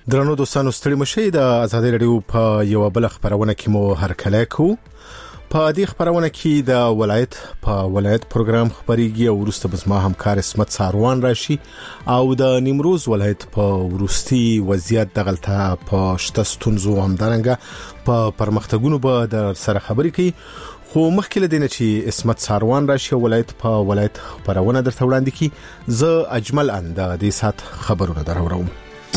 درنو دوستانو ستړي مشئ د آزادۍ رادیو په یو بل خبرونه کې مو هرکلی کو. په دې خبرونه کې د ولایت پروګرام خبريږي او وروسته بس ما همکار اسمت ساروان راشي او د نیمروز ولایت په ورستي وضعیت دغلطه په شتستونزو همدارنګه په پرمختګونو به د سره خبري کوي. خو مخکې لدینه چې اسمت ساروان راشي ولایت خبرونه درته وړاندې کی زه اجمل اند د دې سات خبرونه دراوړم.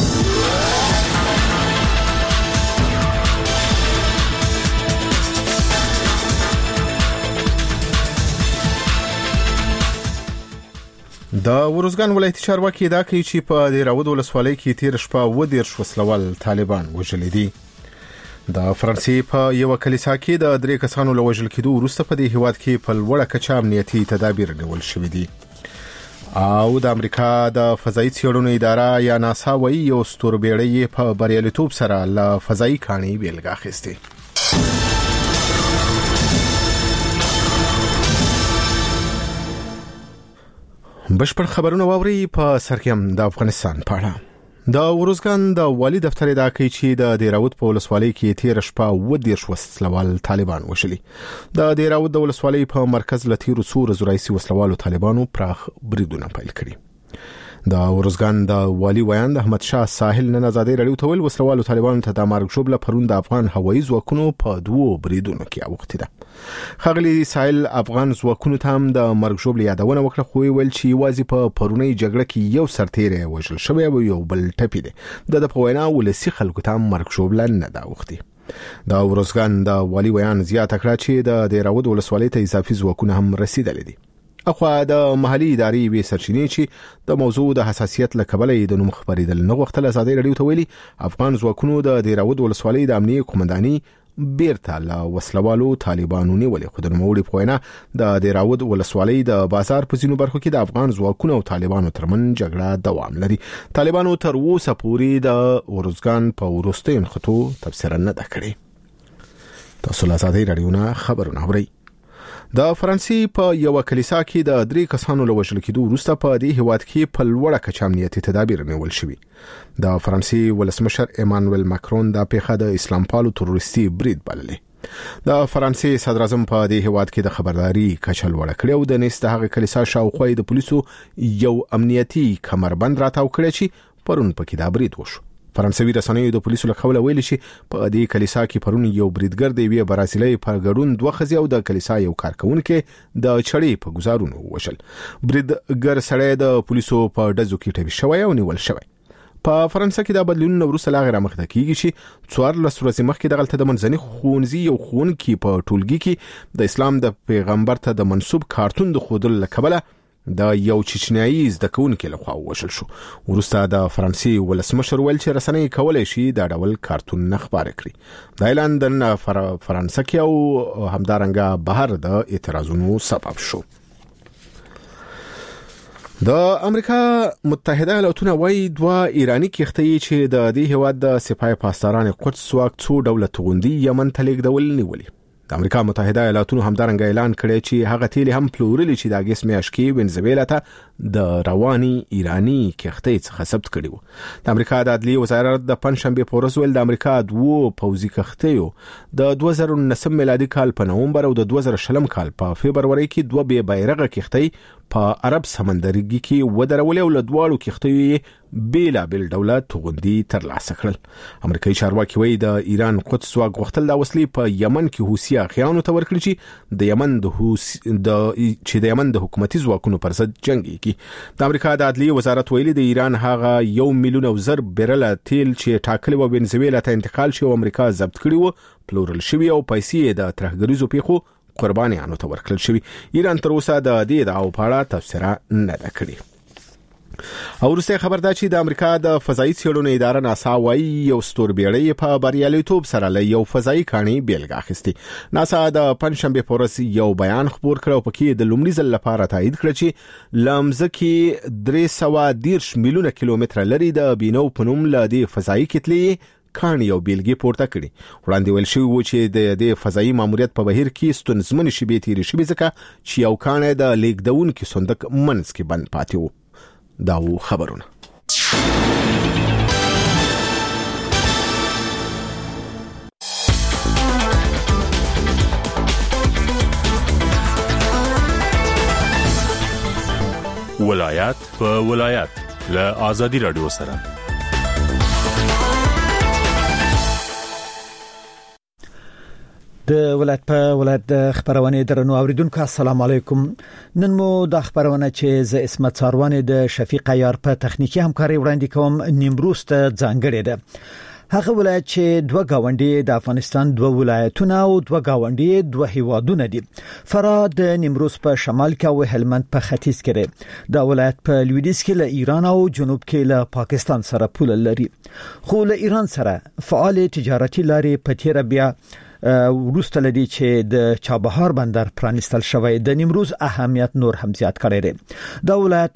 د ورزګان ولایتي چارواکي دا کوي چې په دې راود ولسوالۍ کې تیر شپه ودیر وسلوال طالبان وژل دي. د فرانسې په یو کلیسا کې د 3 کسانو له وژل کېدو وروسته په دې هیواد کې په لوړه کچه امنیتي تدابیر نیول شوې دي. او د امریکا د فضایي څېړنو اداره یا ناسا وايي یو ستوربېړی په بریالیتوب سره له فضایي کاڼي بیلګه اخیسته. بشپړ خبرونه واوري په سرکم د افغانستان په اړه. د ورزګان د والی دفتر دا کوي چې د دیراود په ولسوالۍ کې تیر شپه ودیر وسلوال طالبان وشلي. د دیراود د ولسوالۍ په مرکز لتیرو څو رئیسي وسلوالو طالبانو پراخ بریدونه پیل کړي. د ورزګان د والی ویاند احمد شاه ساحل نن آزادۍ رادیو ته ویل وسلوالو طالبانو ته د مرګ شوبله پرون د افغان هوایي ځواکونو په 2 بریدونو کې اوختي ده. خغلی ساحل افغان ځواکونو ته هم د مرګ شوبله یادونه وکړه خو ویل چې واځي په پرونی جګړه کې یو سرتیری وژل شوی او یو بل ټپي دی. د پوینا ولسی خلکو ته مرګ شوبله نه دا اوختي. د ورزګان د والی ویان زیاته کړه چې د دیراود ولسوالۍ ته اضافي ځواکونه هم رسیدلي دي. اخوا د محلي ادارې وی سرچینې چې د موضوع د حساسیت لکبل د نوم خبرېدل نه غوښتل آزادۍ رادیو ته ویلي افغان ځواکونو د دیراود ولسوالۍ د امنیه قومنداني بیرته له وسلوالو طالبانو نیولې. خو د نوموړي په وینا د دیراود ولسوالۍ د بازار په ځینو برخو کې د افغان ځواکونو او طالبانو ترمن جګړه دوام لري. طالبانو تر اوسه پورې د ورزګان په وروستیو خطو تفسیر نه ده کړې. تاسو له آزادۍ رادیو نه خبرونه اورئ. د فرانسې په یو کلیسا کې د 3 کسانو له وژل کېدو وروسته په دې هیواد کې په لوړه کچه امنیتي تدابیر نیول شوي. د فرانسې ولسمشر ایمانوئل ماکرون د پیښه د اسلام پالو تروریستي برید بللې. د فرانسې صدر اعظم په دې هیواد کې د خبرداري کچه لوړه کړې او د نست هغه کلیسا شاوخوا د پولیسو یو امنیتي کمربند راتاو کړی چې پرون پکې دا برید وشو. فرانسوي رسنیو د پولیسو لخوا ویل شي په دې کلیسا کې پرون یو بریدګر دی وی برازیلي پر ګډون 2 خزي او د کلیسا یو کارکونکو د چړې په گزارونو وشل. بریدګر سړی د پولیسو په ډزو کې ټوي شوی او نیول شوی. په فرانسه کې د بدلونونو وروسته لاغه مخته کیږي چې 14 ورځې مخکې د غلطه د منځني خونځي او خونکي په ټولګي کې د اسلام د پیغمبر ته د منسوب کارتون د خودل لکبله د یو چچنیایي زده کوونکو لخوا وشل شو. وروسته د فرانسې ولسمشر ویل چې رسنۍ کولای شي دا ډول کارتون نه خبره کړي. د اعلان د فرانسه کې او همدارنګه بهر د اعتراضونو سبب شو. د امریکا متحده ایالاتونه وايي 2 ایرانی کښتۍ چې د دې هیواد د سپاه پاسداران قدس واک 2 دولت غوندي یمن ته لیږدول نیولې. د امریکا متحده ایالاتونو همدارنګه اعلان کړی چې هغه تیل هم پلورلي چې د اگست میاشت کې وینزویلا ته د رواني ایرانی کښتۍ څخه ثبت کړي وو. د امریکا د عدلیې وزارت د پنځشنبه په ورځ ول د امریکا 2 پوځي کښتیو د 2019 میلادي کال په نومبر او د 2020 کال په فبرवरी کې 2 بې بیرغه کښتۍ په عرب سمندرګي کې ودرولې او له دواړو کښتیو بیل دولت توغندي ترلاسه کړل. امریکایي چارواکي وایي د ایران قدس واک غوښتل د وسلې په یمن کې حوثي اخیانو ته ورکړي چې د یمن د حکومتي ځواکونو پر ضد جنگ کوي. د امریکا د عدلیې وزارت ویلي د ایران هغه 1 میلیون او زر بیرل تیل چې ټاکلي و وینزویلا ته انتقال شو امریکا ضبط کړی و پلورل شوی او پیسې د ترهګریزو پیښو قربانیانو ته ورکړل شوی. ایران تر اوسه د دې دعوو په اړه تفسیر نه ده کړې. او وروسته خبر ده چې د امریکا د فضایي څېړنو اداره ناسا وايي یو ستوربېړی په بریالیتوب سره له یو فضایي کاڼي بیلګه اخیسته. ناسا د پنځشنبه په ورځ یو بیان خبر کړ او پکې د لومړي ځل لپاره تایید کړ چې لمزکه 310 میلیونه کیلومتر لري د بینو پنوم له دې فضایي کتلې کاڼي یو بیلګې پورته کړي. وړاندې ویل شوی و چې د فضایي ماموریت په بهیر کې ستونزمن شبي تیری شوی ځکه چې یو کاڼي د لیکدونکو صندوق منځ کې بند پاتې و. دا خبرونه. ولایت په ولایت له آزادي رادیو سره. د ولایت په ولایت د خبرونه درنو اوریدونکو السلام علیکم. نن مو د خبرونه چې ز اسمت څاروانه د شفیق عیار په تخنیکی همکاري وړاندې کوم نیمروز ته ځانګړی ده. هغه ولایت چې دوه گاونډي د افغانستان دوه ولایتونه او دوه گاونډي دوه هیوادونه دي. فراه د نیمروز په شمال کې او هلمند په ختیځ کې دی. دا ولایت په لویدیځ کې له ایران او جنوب کې له پاکستان سره پوله لري. خو له ایران سره فعال تجارتي لارې په تیر بیا وروسته لدی چې د چابهار بندر پرانستل شوی د نیمروز اهمیت نور هم زیات کړی دی. دا ولایت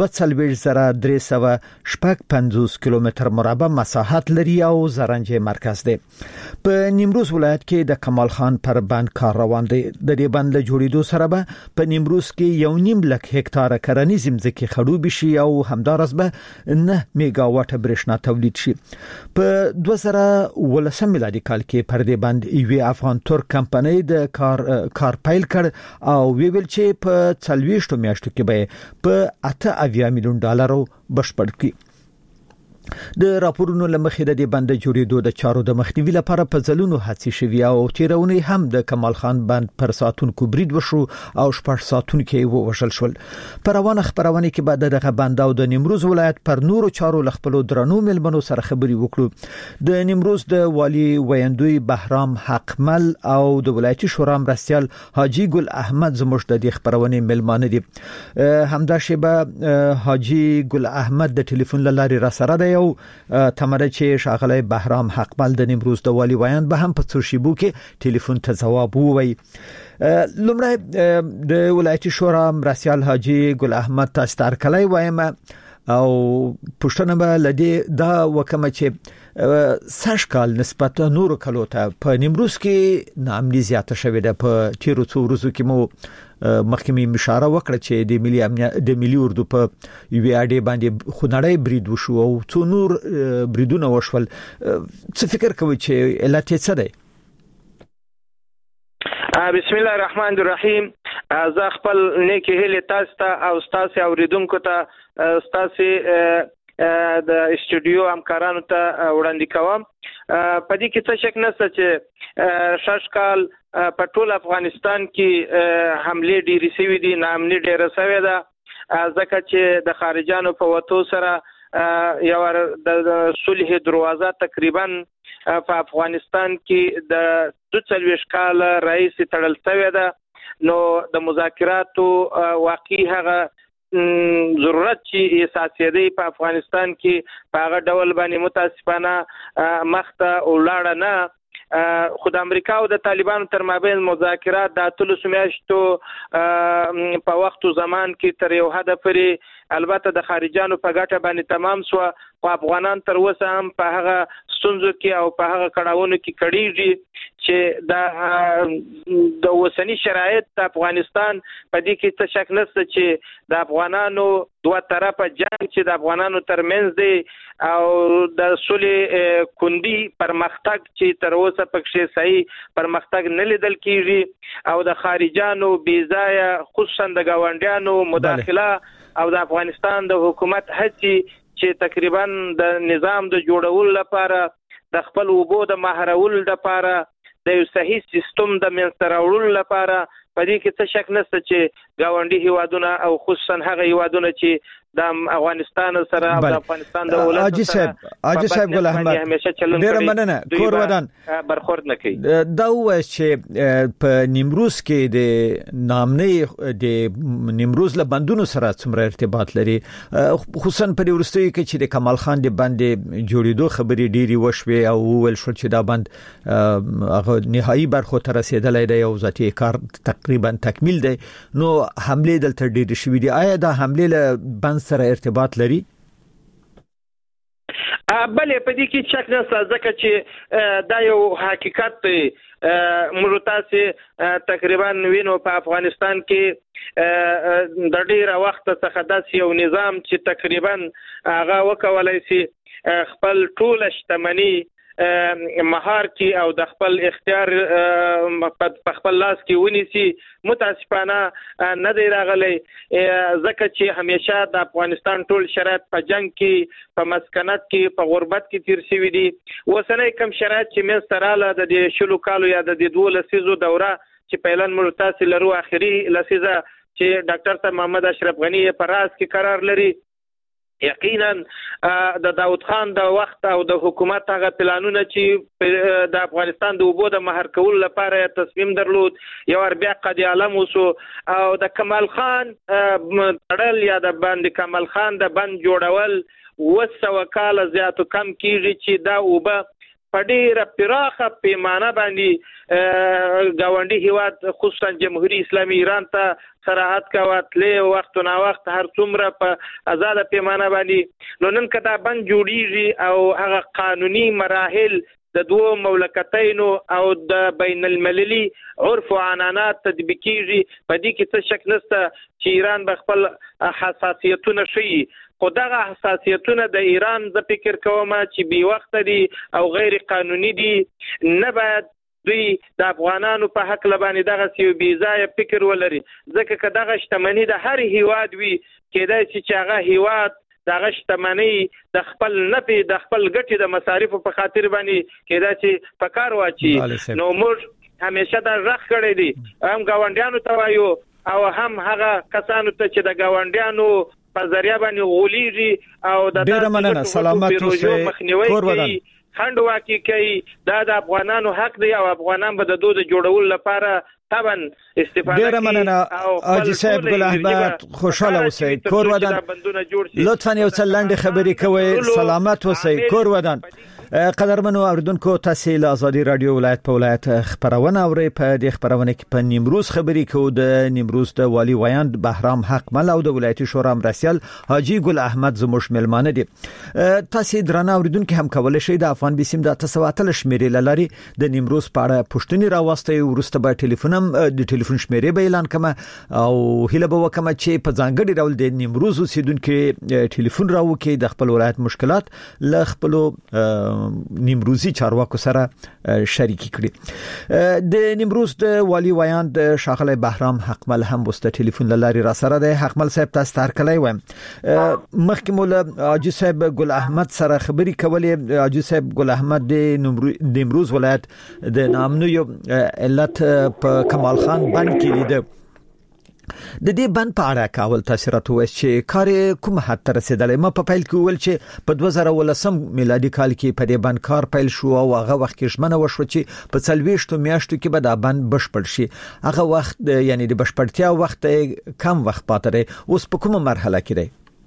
2350 کیلومتر مربع مساحت لري او زرنجه مرکز دی. په نیمروز ولایت کې د کمال خان پر بند کار روان دی. د دې بند له جوړېدو سره به په نیمروز کې 1.5 لک هکتار کرنیز ځمکې خړوب شي او همدارس به 9 میگا واټ برېښنا تولید شي. په 2019 میلادي کال کې پر دې بند افغان ترک کمپنۍ د کار پیل کړ او ویل چې په 40 میاشتو کې به په 8 میلیون ډالر بشپړ کړي. د راپورونو لمخې د بند جوړېدو د چارو د مخنیوي لپاره په ځلونو هڅې شوې او تیرونه هم د کمال خان بند پر ساتونکو برید وشو او 8 ساتونکو ووژل شول. پر روانه خبرونه کې بعد دغه بند او د نیمروز ولایت پر نورو چارو لخپلو درنو ملمنو سره خبري وکړو. د نیمروز د والی ویندوی بهرام حقمل او د ولایتي شورا مرستیال حاجی ګل احمد زموږ د خبرونه ملمانه دي. همدا شیبه حاجی ګل احمد د ټلیفون لارې را سره دی او تمره چې شاغله بهرام حقمل د نیمروز د والی ویان به هم په څو شیبو کې ټلیفون ته جواب ووي. لمړی د ولایتي شورا مرستیال حاجی ګل احمد تاسو کلی وایم او پښتنه به لدی دا وکمه چې ساشکال نسبت نورو کلو ته په نیمروز کې نامني زیاته شوې ده. په تیرو څو ورځو کې مو محکمې اشاره وکړه چې د ملي اردو په یو اډي باندې خونړی برید وشو او څو نور بریدونه وشول. څه فکر کوئ چې علت یې څه دی؟ بسم الله الرحمن الرحیم. زه خپل نیکی هیله تاسو ته او تاسو اوریدونکو ته تاسو د استودیو همکارانو ته وړاندې کوم. په دې کې څه شک نشته چې شاشکال په ټول افغانستان کې حمله ډېرې شوې دي، ناامني ډېره شوې ده، ځکه چې د خارجانو په وتو سره یو د صلح دروازه تقریبا په افغانستان کې د 42 کال رئیس تړل شوې ده. نو د مذاکراتو واقعي هغه ضرورت چې اساسي دی په افغانستان کې په هغه ډول باندې متاسفانه مخته ولاړ نه. خود امریکا او د طالبانو تر مابین مذاکرات د 3 میاشتو په وخت او زمان کې تر یو حد پورې البته د خارجانو په ګټه باندې تمام شو، خو افغانان تر اوسه هم په هغه ستونزو کې او په هغه کړهونو کې کړيږي چې د اوسنی شرایط د افغانستان په دې کې څه شک نشته چې د افغانانو دوه طرفه جنگ چې د افغانانو ترمنځ دی او د صلح کندي پرمختګ چې تر اوسه پکې صحیح پرمختګ نه لیدل کیږي او د خارجانو بیځایه خصوصا د گاونډیانو مداخله او د افغانستان د حکومت هڅې چې تقریبا د نظام د جوړولو لپاره د خپل وبو د مهارولو لپاره د یو صحیح سیستم د منځته راوړلو لپاره په دې کې څه شک نشته چې گاونډي هیوادونه او خصوصا هغه هیوادونه چې د افغانستان سره او د افغانستان د ولایت حاجی صاحب ګل احمد ډیر مننه کور ودان برخورد نکړي. دا و چې په نیمروز کې د نامنۍ د نیمروز له بندونو سره څومره ارتباط لري، خصوصا په ورستۍ کې چې د کمال خان د باندې جوړېدو خبرې ډېری وشوي او ول شو چې دا بند هغه نهایی برخو ته رسیدلای دی او ذاتي کار تقریبا تکمیل دی. نو حمله دلته ډېر شوې دي. آیا دا حمله له بند سره ارتباط لري؟ بلې په دې کې شک نشته ځکه چې دا یو حقیقت دی. موږ تاسو تقریبا وینو په افغانستان کې د ډیره وخت څخه داسې یو نظام چې تقریبا هغه وکولای شي خپل ټول شتمنۍ مهار کی او د خپل اختیار په خپل لاس کې ونیسي متاسفانه نه دی راغلی ځکه چې همیشه د افغانستان ټول شرایط په جنگ کې په مسکنت کې په غربت کې تیر شوي دي اوسنۍ کوم شرایط چې مې سره د دې شلو کالو یا د دې 2 لسیزو دوره چې پهلن مرتاسي لرو اخري لسیزه چې ډاکټر صاحب محمد اشرف غنی په راز کې قرار لري یقینا د داود خان د وخت او د حکومت هغه پلانونه چې د افغانستان د اوبو د مهار کول لپاره تصمیم درلود یو بیا قضیه عالم وسو او د کمال خان تړل یا د باندې کمال خان د بند جوړول وسو کال زیاتو کم کیږي چې دا اوبه په ډیره پراخه پیمانه باندې گاونډي هیواد خصوصا جمهوریت اسلامي ایران ته سراحت کواتلې وخت نه وخت هر څومره په آزاد پیمانه باندې نو نن کدا بند جوړیږي او هغه قانوني مراحل د 2 مملکتینو او د بین المللي عرف او عنعنات تطبیقیږي په دې کې څه شک نشته چې ایران به خپل حساسیتونه شي خو دغه حساسیتونه د ایران ز فکر کوم چې بي وخت دي او غیر قانوني دي نه باید دوی د افغانانو په حق لبانې دغه سی بي ځای فکر ولري ځکه چې دغه شتمنۍ د هر هیواد وي کېدای چې هغه هیواد دغه شتمنۍ د خپل نفع د خپل ګټې د مصارفو په خاطر باندې کېدای چې په کار واچي نو موږ همیشه دا رخ کړی دي هم گاونډیانو ته وایو او هم هغه کسانو ته چې د گاونډیانو په ذریعہ باندې غولېږي او د ډېر مننه سلامت اوسئ کور ودان خند واقع کوي دا د افغانانو حق دی او افغانان به د دوه جوړول لپاره طبعا استفاده ډېر مننه حاجی صاحب ګل احمد خوشاله اوسئ کور ودان لطفا یو څه لنډ خبرې کوئ سلامت اوسئ کور ودان قدرمنو اوریدونکو تاسو له ازادي رادیو ولایت په ولایت خبرونه اورئ په دې خبرونه کې په نیمروز خبرې کوو د نیمروز د والی ویاند بهرام حق مل او د ولایتي شورا مرسیال حاجی ګل احمد زموږ ملمانه دي تاسو درنه اوریدونکو هم کولای شئ د افغان بسیم د 9 شمیرې لاري د نیمروز په اړه پښتني راوستي ورسته به ټلیفون د ټلیفون شمیرې به اعلان کما او هله به وکم چې په ځانګړي ډول د نیمروز اوسیدونکو ټلیفون راوکي د خپل ولایت مشکلات ل خپل نیمروزی چارواکو سره شریک کړي د نیمروز د والی ویاند شاغله بهرام حقمل هم وسته ټلیفون لاري را سره د حقمل صاحب تاسو تر کلی و مخکې مولا حاجی صاحب ګل احمد سره خبري کولې حاجی صاحب ګل احمد د نیمروز ولایت د نامنو یو علت په کمال خان بند کې لیده د دې بند په اړه کول تاثیرات وایي چې کار کوم حد ته رسیدلی ما په پیل کې ول چې په 2018 میلادي کال کې په دې بند کار پیل شو او هغه وخت کې ژمنه وشو چې په 40 میاشتو کې به دا بند بشپړ شي هغه وخت یعنی د بشپړتیا وخت کم وخت پاتې دی اوس په کومه مرحله کې دی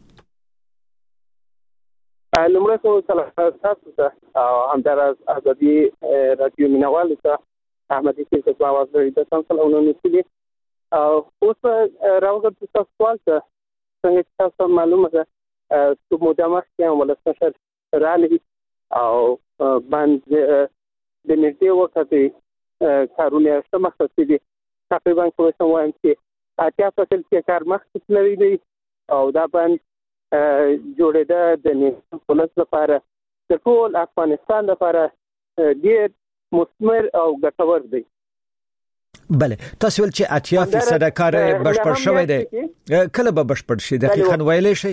لمړی خو تاسو ته همدار ازادي رادیو مینوال ته احمدي چې په आवाज لري د څنګه ولونی اوس راوګر تاسو سوال ته څنګه تاسو معلومه ده چې مودامه کې ولسمشر رالي او باندې د نږدې وخت کارونه سمخته دي تقریبا کوم وایم چې اتیا فصل کې کار مخکې لري دی او دا باندې جوړېده د نیمروز پولیس لپاره د ټول افغانستان لپاره ډېر مثمر او ګټور دی بله تاسو ول چې 80% کار بشپړ شوی دی کله به بشپړ شي دقیقاً ویلای شي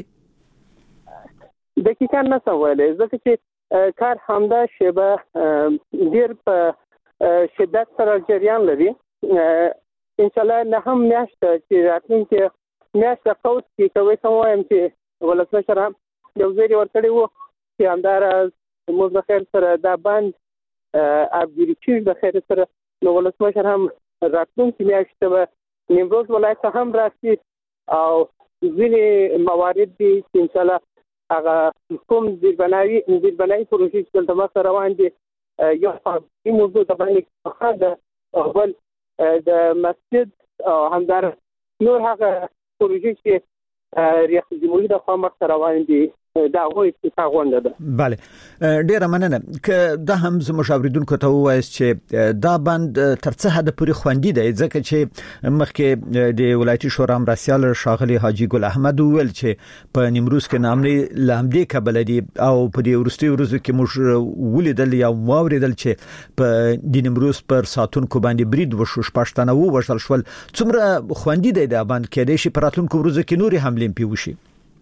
دقیقاً نه ویلای ځکه چې کار همدا شیبه ډیر په شدت سره جریان لري ان شاء الله نه هم میاشت چې راتلونکي میاشت قوس کې کوي کوم وایم چې ولسمشر یو ځای ورکړی وو چې همدار موږ د خیر سره دا باندې ابګری چې د خیر سره نو ولسمشر هم راتلونکي میاشت به نیمروز ولایت هم راشي او ځینې موارد دي چې ان شاء الله هغه کوم زیربنایي پروژې چې د مخ روان دي یو په موضوع د باندې خاطر اول د مسجد همدار نور هغه پروژې چې ریاست جمهوریت د خوا مخ روان دي دا غوي تاغونده ده. بله ډیره مننه که دا هم زموږ اوریدونکو ته وایي چې دا بند ترڅه حد پورې خوندي دی ځکه چې مخکې د ولایتي شورا مرسیال شاغلي حاجی ګل احمد ویل چې په نیمروز کې نامني لامدې کبل دي او په دې ورستي ورځو کې موږ ولیدل یا واوریدل چې په د نیمروز پر ساتونکو باندې برید وشو شپږتنه وشل شول څومره خوندي دی دا بند کې د شي پراتونکو ورځو کې نوري حملې پیوشي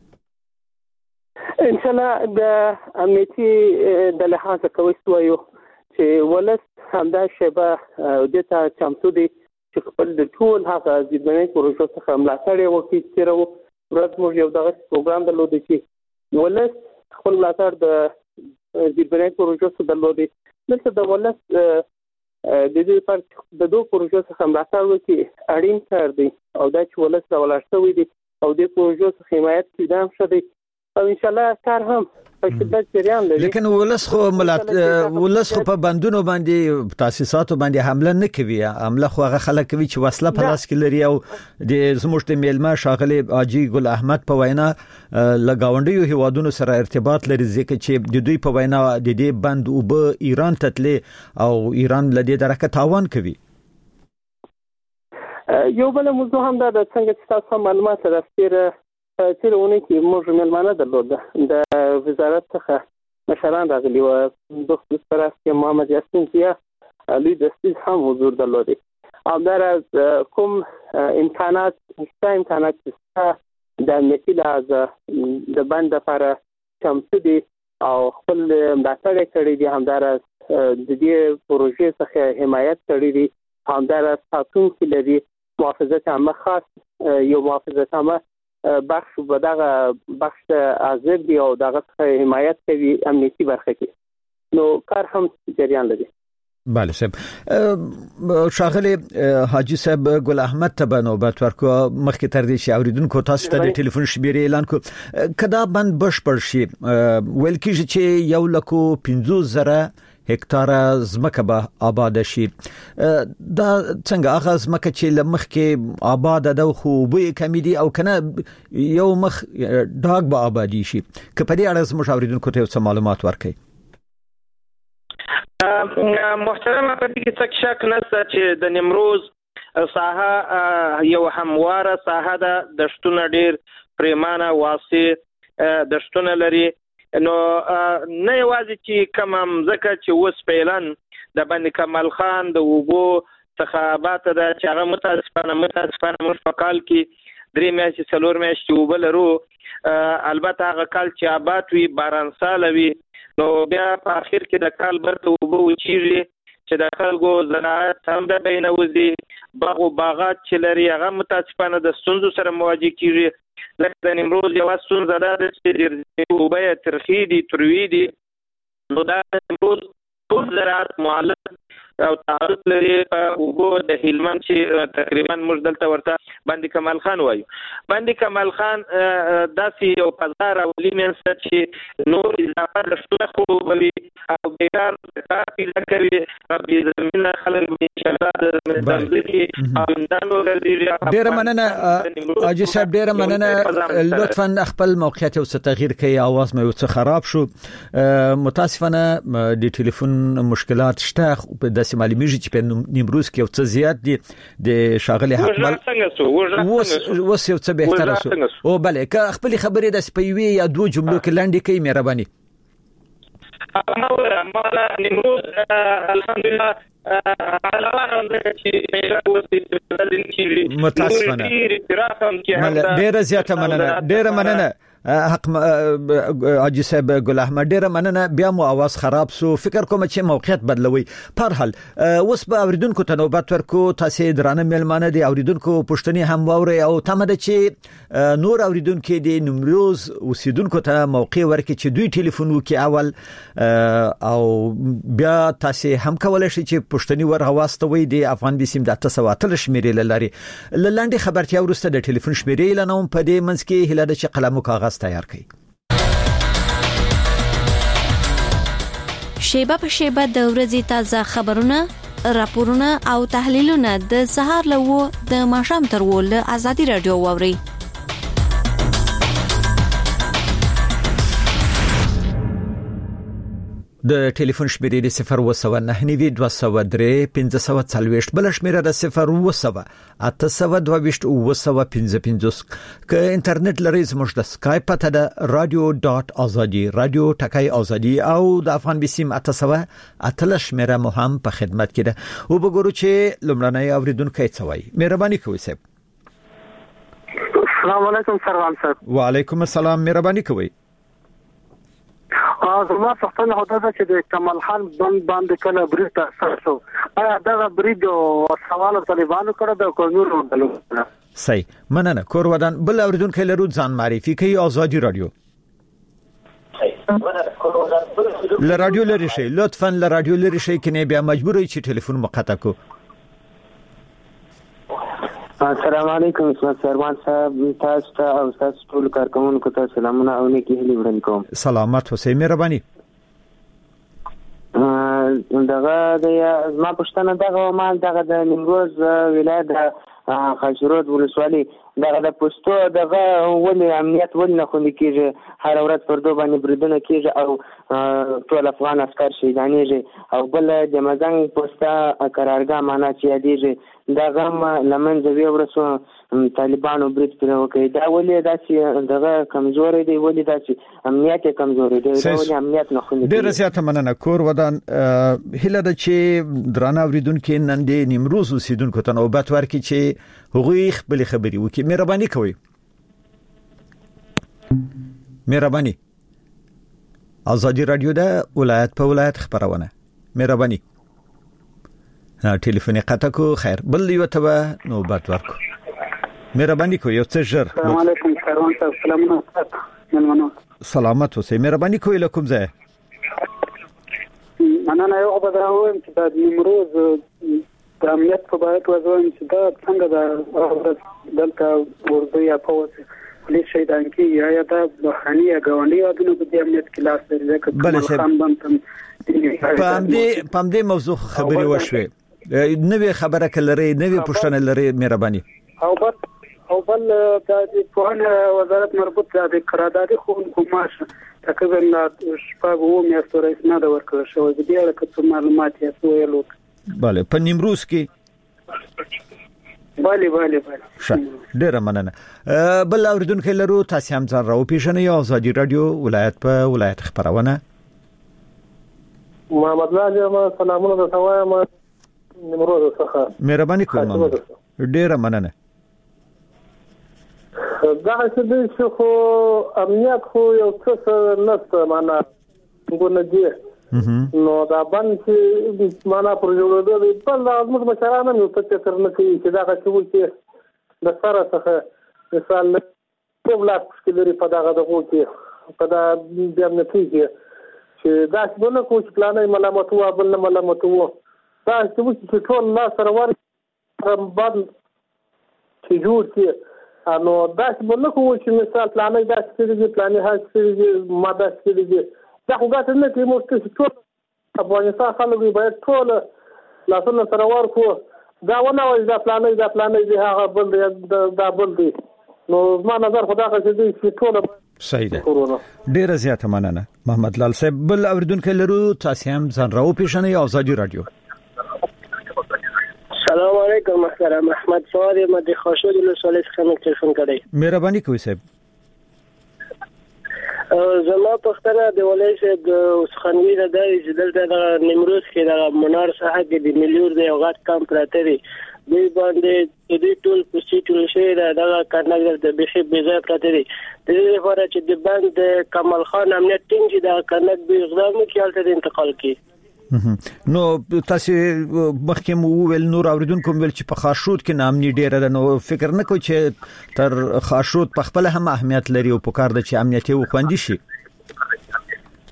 ان شاء الله د امنیتي د لحاظ کوي سویو چې ولس همدا شبه د تا چمتو دي چې خپل د ټول هغه ځینې پروژو څخه ملاتړ وکړي چې ورځ موږ یو دغه پروګرام درلود چې ولس خپل ملاتړ د ځینې پروژو څخه درلود نو د ولس د دې پر د دوه پروژو څخه ملاتړ وکړي اړین کار دی او دا چې ولس دا ولاشتوي دي او د پروژو څخه حمایت کیدام شوی او ان شاء الله کار هم په شدت جریان لري لیکن ولس خو په بندونو باندې تاسیساتو باندې حمله نه کوي حمله خو هغه خلک کوي چې وسله په لاس کې لري او د زموږ د میلمه شاغلي حاجی ګل احمد په وینا لګاونډیو هیوادونو سره ارتباط لري ځکه چې د دوی په وینا د دې بند او به ایران تتلې او ایران لدې درکه تاوان کوي یو بل موضوع هم دا څنګه چې تاسو معلومات راستیره چیرونه کې موږ ملمانه درلوده د وزارت څخه مشران راغلي و د خپل کې محمد یاسین کیا علي دستیز هم حضور درلودي او در از کوم امکانات د امنیتي لحاظ د بند لپاره چمتو دي او خپل ملاتړ کړی دي همدارس د دې پروژې څخه حمایت کړی دي همدارس ساتونکي لري محافظت عامه خاص یو محافظت عامه بخش و دغه بخش حاضر دی او دغه حمایت کوي امنیتي برخه کې نو کار هم جریان لري. بله صاحب شاغلی حاجی صاحب ګل احمد ته نوبت ورکو مخکې تر دې چې اوریدونکو تاسو ته د ټلیفون شمیرې اعلان کو کدا بند بشپړ شي ویل کېږي چې 1,50,000 هکتار زمکه به آباد شي دا څنګه هغه زمکه چې لمخ کې آباد ده خو به کمی دي او کنه یو مخ داغ به آبادی شي که په دې اړه زموږ اوریدونکو ته څه معلومات ورکړي. محترم په دې کې څه شک نشته چې د نیمروز ساحه یو همواره ساحه ده د شتونه ډیر پریمانه واسي د شتونه لري نو نه یوازې چې کوم ځکه چې اوس پیلن د باندې کمال خان د وګو څخابات د چې هغه متاسفانه موږ په کال کې 3 میاشتې 4 میاشتې وبلرو البته هغه کال چې آباد وي باران سال وي نو بیا په اخر کې د کال برته وبو چیري چې د خلکو زراعت هم د بینوزي باغ او باغات چې لري هغه متاسفانه د ستونزو سره مواجه کیږي لکه د نیمروز یو ستونزه ده چې وبیا ترخی دي تروي دي نو دا نیمروز ټول زراعت معلق او تعرض لري په وګو د هلمند چې تقریبا موږ دلته ورته باندې کمال خان وایو باندې کمال خان داسې یو پزار او لیمنس چې نور اضافه رسوله خو بلی او بیان کافي لکوي ربي زمينه خلک ان شاء الله د ځکه اندانو ګرځي ډیر مننه اجي صاحب ډیر مننه لطفا خپل موقعیت او تغییر کوي आवाज مې څه خراب شو متاسفانه د ټلیفون مشکلات شته په معلومیږي چې په نیمروز کې یو څه زیات دي د شاغلي حکمل وس یو څه بهتره شو او بله که خپل خبرې د سپیوي یا دوه جملو کې لاندې کوي مهرباني مالا نیمروز الحمدلله متاسفانه ډیره زیاته مننه حق حاجی صاحب ګل احمد ډیره مننه بیا مو आवाज خراب سو فکر کوم چې موقعیت بدلوي پر حال اوس به اوریدونکو ته نوبت ورکو تاسو درانه ملمانه دي اوریدونکو پښتني هم ووري او تمه ده چې نور اوریدونکو د نیمروز اوسیدونکو ته موقع ورکړي چې دوی ټلیفون وکي اول او بیا تاسو هم کولای شئ چې پښتني ورغواستوي د افغان بسیم د 800 شمیرې لري لاندې خبرتیا ورسته د ټلیفون شمیرې لنوم په دې منځ کې هله د قلم او کاغذ تیار کړئ شیبه په شیبه د ورځې تازه خبرونه راپورونه او تحلیلونه د سهار له د ماښام تر ول ازادي رادیو ووري د ټلیفون شمیرې 0199203 بل شمیره د 0208225 که انټرنیټ لري زموږ د سکایپ پته د radio.azadi radio ټکای ازادي او د افغان بسیم 800 شمیره مو هم په خدمت کې ده او وګورو چې لمړنۍ اوریدونکو څه وایي. مهرباني کوئ صاحب. السلام علیکم سروان صاحب. وعلیکم السلام. مهرباني کوئ. زما پښتنه هدا چې د کمال خان بند باندې کله برید تاسو شو آیا دا برید او سوال طالبانو کړه د کومور ودلو صحیح مننه. کور ودان بل اوریدونکو لرو ځان معرفي کوي. آزادي رادیو ل رادیو لري شي لطفا ل رادیو لري شي کنه بیا مجبورې چې ټلیفون مقطع کو. السلام علیکم سروان صاحب تاسو ته او تاسو ټول کارکونکو ته سلامونه او نیکی هیلې وړاندې کوم. سلامت اوسئ. مهرباني. دغه د ما پښتنه دغه ما دغه د نیمروز ولایت د خاشرود ولسوالۍ دغه د پښتو دغه ولې امنیت ولې نه خوندي کیږي هر ورځ پر دوه باندې بریدونه کیږي او ټول افغان عسكر شهیدانېږي او بل د مزنګ پوسټه قرارګاه معنا چې یادېږي دغه لمن زوی ورسو طالبانو برید پر وکړي دا ولې داسې دغه کمزوري دی ولې داسې امنیت کمزوري دی دا ولې امنیت نه خوندي. ډېر زیات مننه. کور ودان هله د چې درانه اوریدونکو نن د نیمروز اوسیدونکو ته نوبت ورکړي چې هغوی خپل خبري وکړي. مهرباني کوئ. مهرباني. آزادي رادیو د ولایت په ولایت خبرونه. مهرباني. ټلیفون قطع کو. خیر بل یو ته نوبت ورکو. مهرباني کوئ. یو څه ژر. السلام علیکم سروان صاحب. سلامونه مننه. سلامت اوسئ. مهرباني کوئ. لکم ځای مننه. یو به دا وایم چې د نیمروز د امنیت په اړه وځوم چې دا څنګه د دلته ورته یا پوهه پولیس شهیدان کی یا دا بخانی غونډي او د امنیت کلاس لري که خان بنتم پام دې موضوع خبري وشوي. نوې خبره کلري نوې پښتنه لري. مهرباني. او بل د پوهنه وزارت مربوط د قرارداد خونکو ماش تقریبا شپږ میاشتې رئیس نه دا ورکړل شوی دی اړه کوم معلومات یې سویلو. bale په نیمروز کې bale ډېر مننه. بل اوریدونکو لرو تاسو هم ځان راو پیژنئ. آزادي رادیو ولایت په ولایت خبرونه. محمد الله سلامونه تاسو نیمروز څخه. مهرباني کوئ. ډېر مننه. دا چې خو امنیت خو یو څه نشته معنا څنګه دی نو دا باندې معنا پر جوړېدو دی په لازمه مشرانه نو څه تر نه کوي چې دا چې وایي د سره څخه مثال په بلاک کې لري په دغه دغه کې په دا د امنیتي چې دا څنګه کوم پلانې ملامت و بل ملامت و دا چې ټول لا سره ور بعد چې جوړ کې نو دا څنګه کوم چې مثال پلانې دا چې پلانې هڅې ماده چې دا خو ګټه نه کوي. موږ ټول افغانستان خلک باید ټول لاسونه سره ورکو دا ونه وایي دا پلانې دی هغه بل دی دا بل دی نو زما نظر خدا چې دی ټول صحیح ده. ډیره زیاته مننه. محمد لال صاحب بل اوریدونکو لرو تاسو هم ځان راو پیژنئ. آزادي رادیو. سلام علیکم محترم احمد فاضل مدي خاشود ولسوالۍ څخه تلیفون کړی. مهرباني کوئ صاحب. زما پښتنه د ولایت د اوسخانوي د چې دلته د نیمروز کې د منار ساحه کې د مليور د غټ کم پراته دي دوی باندې د ټول پوسټول شي د کارنګر د بشي بيزه پراته دي د دې لپاره چې د بند کمال خان امنیت ټینګ چې د کارنګ به اقدام کیالته انتقال کی. نو تاسو مخکې مو ویل نور اوریدونکو ویل چې په خاشود کې نامني ډیره ده نو فکر نه کوئ چې تر خاشود په خپل هم اهمیت لري او په کار د چې امنیت یو خوندي شي.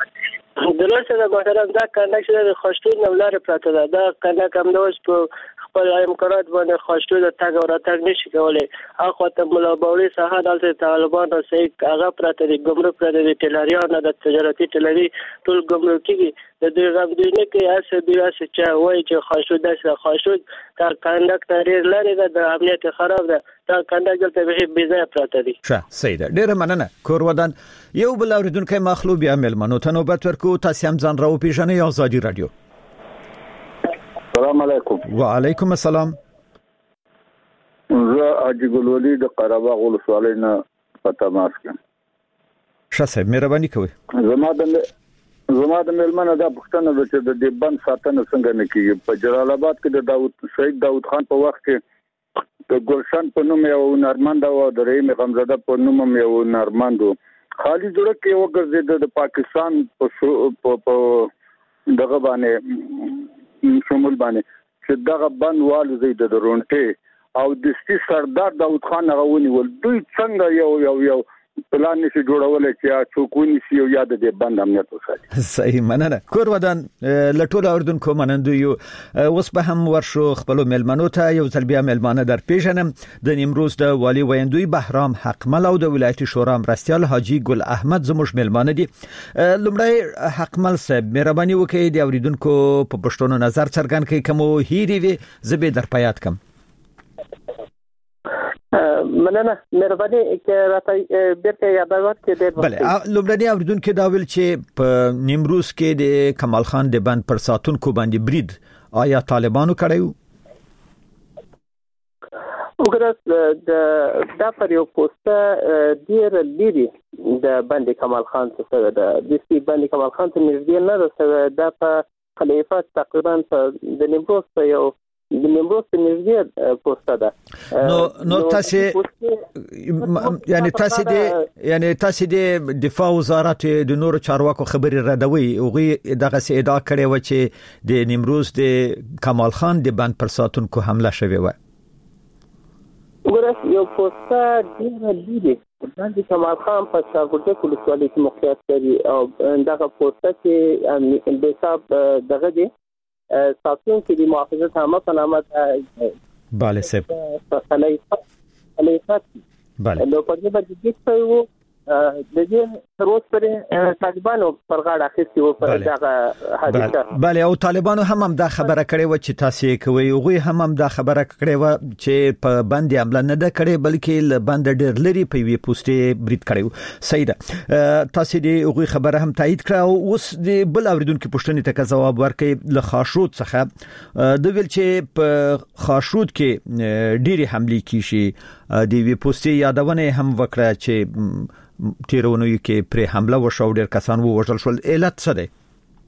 دلته د مثلا دا کارنګ چې د خاشود نو لاره پراته ده دا کارنګ هم د اوس په خپل امکانات باندې خاصو د تاګ او راتګ نشي کولای. هغه ته مولا باوري ساحه دلته طالبان سي هغه پراته دي ګمرک پراته دي ټلریان د تجارتي ټلری ټول ګمرکي د دې غم دي نه کې اسه بیا چې وایي چې خاصو د خاصو تر کنډکټر لري د امنیت خراب ده دا کنډکټر ته به بيځه پراته دي. ښه سیده ډیره مننه کور ودان یو بل اوریدونکو مخلوب یا ملمنو ته نوبت ورکو تاسو هم ځان راو پیژنې آزادي رادیو. السلام علیکم. وعلیکم السلام. زه حاجی ګل ولی د قرهباغ ولسوالۍ نه پتماس کوم. شاسه مهرباني کوئ. زما د ملمنه دا پښتنه د چې د بند ساتنه څنګه نه کیږي. په جلال آباد کې د شهید داود خان په وخت کې د ګلشن په نوم یو نرمند او د رحیم غمزاده په نوم یو نرمند خالي جوړ کې وګرځید د پاکستان په دغه باندې شمول باندې چې دغه بند والو زید د رونټه او د سپي سردار داود خان غونی ول دوی څنګه یو پلان نشي جوړولای چې څوکونی سی یو یاد د بند امنیت وساتي. صحیح مننه کور ودان لټول اوردونکو منندو یو اوس به هم ورشو خپل ملمنو ته یو ځل بیا ملمانه در پیژنم د نیمروز د والی ویندوی بهرام حقمل او د ولایت شورا مرستیال حاجی ګل احمد زموږ ملمانه دي. لومړی حقمل صاحب مهرباني وکړئ د اوریدونکو په پښتون نظر څرګند کړئ کوم هیری وي زبې در پیات کم. مننه مهرباني کې راته بیرته یادوات کې ډېر بله لومړنی اوریدونکو دا ویل چې په نیمروز کې د کمال خان د بند پر ساتونکو باندې برید آیا طالبانو کړیو؟ وګوره دا پر یو پوسټ ډیر لري د بند کمال خان څخه د سپي بند کمال خان ته نږدې نه رسېږي. دا په خلیفه تقریبا د نیمروز په یو د نیمروز په نږدې پوسټ ده. نو تاسو د دفاع وزارت د نور چارواکو خبري ردوي او دغه سي ادعا کړې و چې د نیمروز د کمال خان د بند پر ساتونکو حمله شوې و. وګوره یو پوسټ ډیر لري د کمال خان په شاګرد ولسوالۍ کې موقعیت لري او دغه پوسټ کې د حساب دغه دی ساتون کې د محافظت عامه په نامه bale سب خلیفات نو په دې باندې چې څو د دې تر اوسه پرې طالبانو پر غاړه اخیستي و پر دغه حادثه. bale او طالبانو هم دا خبره کړې و چې تاسو کوي غوي هم دا خبره کړې و چې په باندې عمل نه ده کړې بلکې ل باندې ډېر لري په وی پوسټه برید کړو. صحیح ده تاسو دې غوي خبره هم تایید کړه او اوس د بل اوریدونکو پوښتنې ته جواب ورکړي ل خاشود څخه د ویل چې په خاشود کې ډېری حمله کیږي د وی پوسټه یادونه هم وکړه چې تیرونو کې پر حمله وشو ډېر کسان وژل شول. علت څه دی؟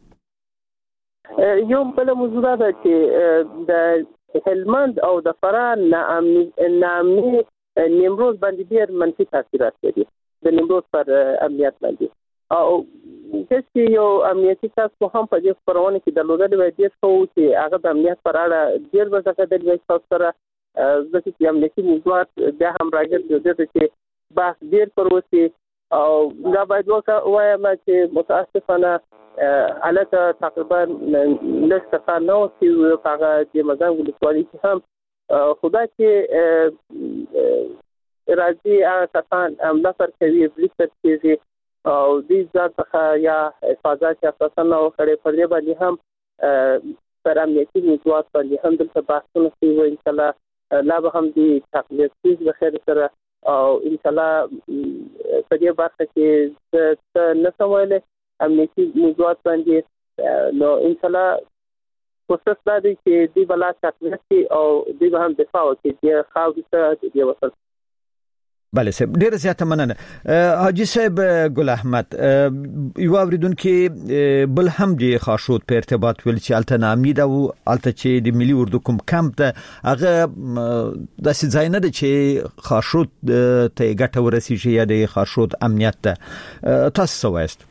یو بل موضوع ده چې د هلمند او د فراه نامي نیمروز باندې ډېر منفي تاثیرات لري د نیمروز پر امنیت باندې او چې یو امنیتي تاسو هم په دې خبرونه کې درلودل وای دي چې هغه د امنیت پر اړه ډېر وځکه د وای تاسو سره ځکه امنیتي موضوعات بیا هم راځي چې بحث ډیر پروسي او دا باید وایم چې متاسفانه الته تقریبا لسته نو چې هغه د مزان ولسوالۍ کې هم خدای چې راځي هغه کسان عمله پر کوي بلیکر کېږي او دې ځکه یا حفاظت اساسا نو کړي پر دې باندې هم پر امنیتي موضوعات باندې هم د بحثونو کوي ان شاء الله لا به هم دي تقلیدي به خیر سره او ان شاء الله په دې برخه کې څه نه سموله امنیتي موضوعات باندې نو ان شاء الله کوشش دا دی چې دی بلا تقریبا او دی به هم دفاع وکړي چې خاص څه دی وصل. bale سب ډیر زیاته مننه حاجی صاحب ګل احمد یو اوریدونکو بل هم دی خاشود په ارتباط ویل چې التنامی دا او الته چې د ملي اردو کوم کمپ ته هغه د ځای نه دی چې خاشود ته ګټه ورسیږي یا د خاشود امنیت ته تاسو وایست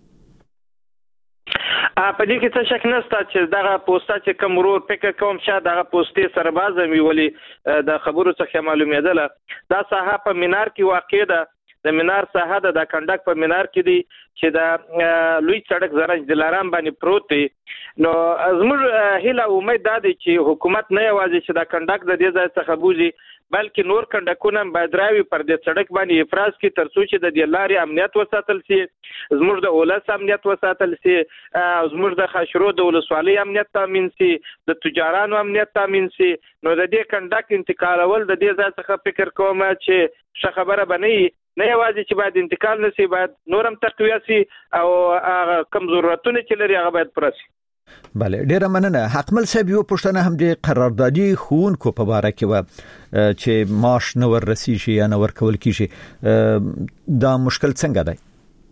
په دې کې څه شک نشته چې دغه پوسټه چې کوم ورور فکر کوم چې دغه پوسټي سرباز مې ولي د خبرو څخه معلومېدله دا ساحه په مینار کې واقع ده د منار ساحه د کنډک په منار کې دی چې د لوی سړک زرنج دلارام باندې پروت دی. نو زموږ هیله امید دا دی چې حکومت نه یوازې چې د کنډک د دې ځای څخه بوزي بلکې نور کنډکونه باید راوي پر دې سړک باندې افراز کې تر څو چې د دې لارې امنیت وساتل شي، زموږ د اولس امنیت وساتل شي، زموږ د خاشرو د ولسوالۍ امنیت تامین شي، د تجارانو امنیت تامین شي. نو د دې کنډک انتقالول د دې ځای څخه فکر کوم چې ښه خبره بنئ، نه یوازې چې باید انتقال نشي، باید نورم تقویه شي او کم ضرورتونه چې لري هغه باید پوره شي. بله، ډیره مننه. حقمل صاحب یو پوښتنه هم د قراردادي ښوونکو په اړه کې و چې معاش نه ورسیږي یا نه ورکول کیږي، دا مشکل څنګه دی؟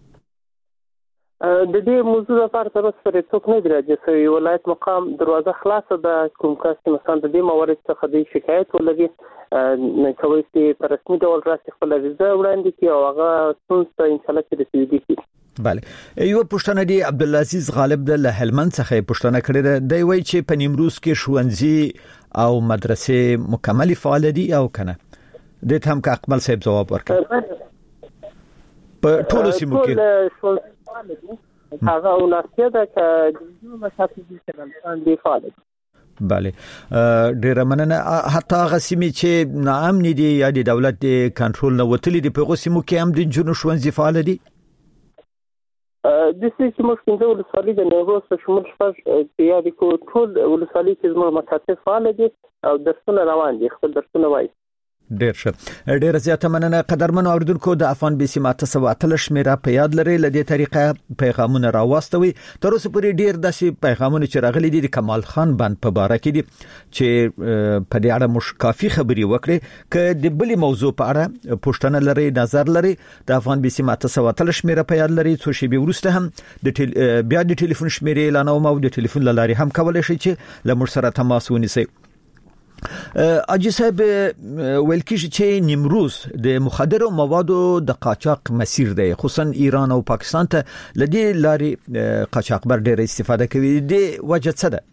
د دې موضوع لپاره تر اوسه پورې څوک نه دی راځي چې ولایت مقام دروازه خلاصه ده. کوم کس چې مثلا د دې موارد څخه د شکایت ولري نه کوي چې په رسمي ډول راسي خپل ویزه وړاندې کړي او هغه څنګه ان شاء الله چې رسیدي کی. بله، یو پوښتنه دی عبدالعزیز غالب د هلمند څخه پوښتنه کړې ده. دی وایي چې په نیمروز کې ښوونځي او مدرسې مکمل فعال دي او کنه. د ته هم که اکمل صاحب جواب ورکړي په ټولو سیمو کې هغه ولاسته ده چې د مشاکل دي فعال دي. بله، ډیره مننه. حتی هغه سیمې چې ناامن دي یا د دولت د کنټرول نه وتلي دي په هغو سیمو کې هم د نجونو ښوونځي فعال دي. د سې موږ څنګه ولسوالۍ د نیمروز په شمول شپږ یا د ټول ولسوالۍ کې زموږ مکاتب فعال دي او درسونه روان دي، خپل درسونه وایي. ډیر ښه، ډیر زیاته مننه. قدرمنو اوریدونکو، د افغان بیسي ماته 7 شمیره په یاد لري. لدې طریقه پیغامونه راوستوي. تر اوسه پورې ډیر داسې پیغامونه چې راغلي دي د کمال خان بند په باره کې دي چې په دې اړه مش کافي خبري وکړي. که د بلی موضوع په اړه پوښتنه لري، نظر لري، د افغان بیسي ماته 7 شمیره په یاد لري. څو شی به ورسته هم بیا د ټلیفون شمیره اعلانوم او د ټلیفون لاري هم کولای شي چې لمر سره تماس ونیسي. اجي صاحب، ویل کیږي چې نیمروز د مخدرو موادو د قاچاق مسیر دی، خصوصا ایران او پاکستان ته لدی لاري قاچاقبر ډېر استفاده کوي. د وجه څه ده؟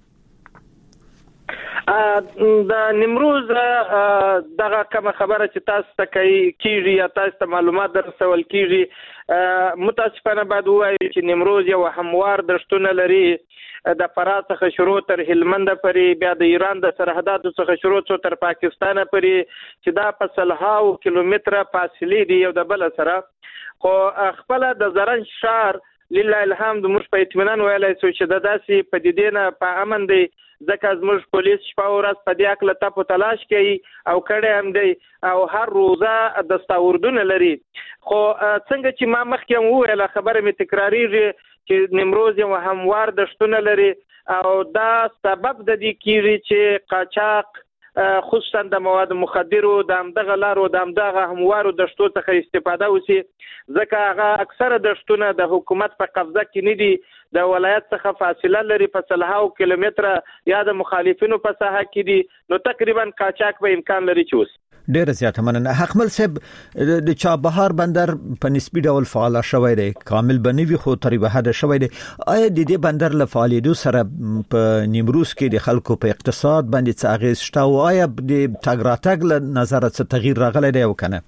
د نیمروز دغه کوم خبره چې تاسو ته کیږي یا تاسو ته معلومات درسول کیږي، متاسفانه باید ووایو چې نیمروز یو هموار دشتونه لري، د فرات څخه شروع تر هلمند پورې، بیا د ایران د سرحداتو څخه شروع تر پاکستان پورې، چې دا په سلهاو کیلومتره فاصله دی یو د بل سره. خو خپل د زرنج شهر لله الحمد موږ په اطمینان ویلای شو چې د داسې پدیدې نه په امن دی، ځکه زموږ پولیس شپه او ورځ په دې اړه تاسو تلاش کوي او کړه هم دی او هر روزه دستاوردونه لري. خو څنګه چې ما مخکې وویل خبره می تکراریږي چې نیمروز یو هموار دشتونه لري او دا سبب د دې کیږي چې قاچاق خصوصا د مواد مخدرو د همدغه لارو د همدغه هموارو دشتو څخه استفاده وسی، ځکه هغه اکثره دشتونه د حکومت په قبضه کې نه دي، د ولایت څخه فاصله لري، په سلهاو کیلومتره یا د مخالفینو په ساحه کې دي. نو تقریبا قاچاق به امکان لري چې وس. ډیر زیاته مننه. حقمل صاحب، د چابهار بندر په نسبی ډول فعال شوی دی، کامل بنوي خو تر به حد شوی دی. آیا د دې بندر له فعالیدو سره په نیمروز کې د خلکو په اقتصاد باندې څه اغیز شته او آیا د تګ راتګ له نظر څه تغییر راغلی دی او کنه؟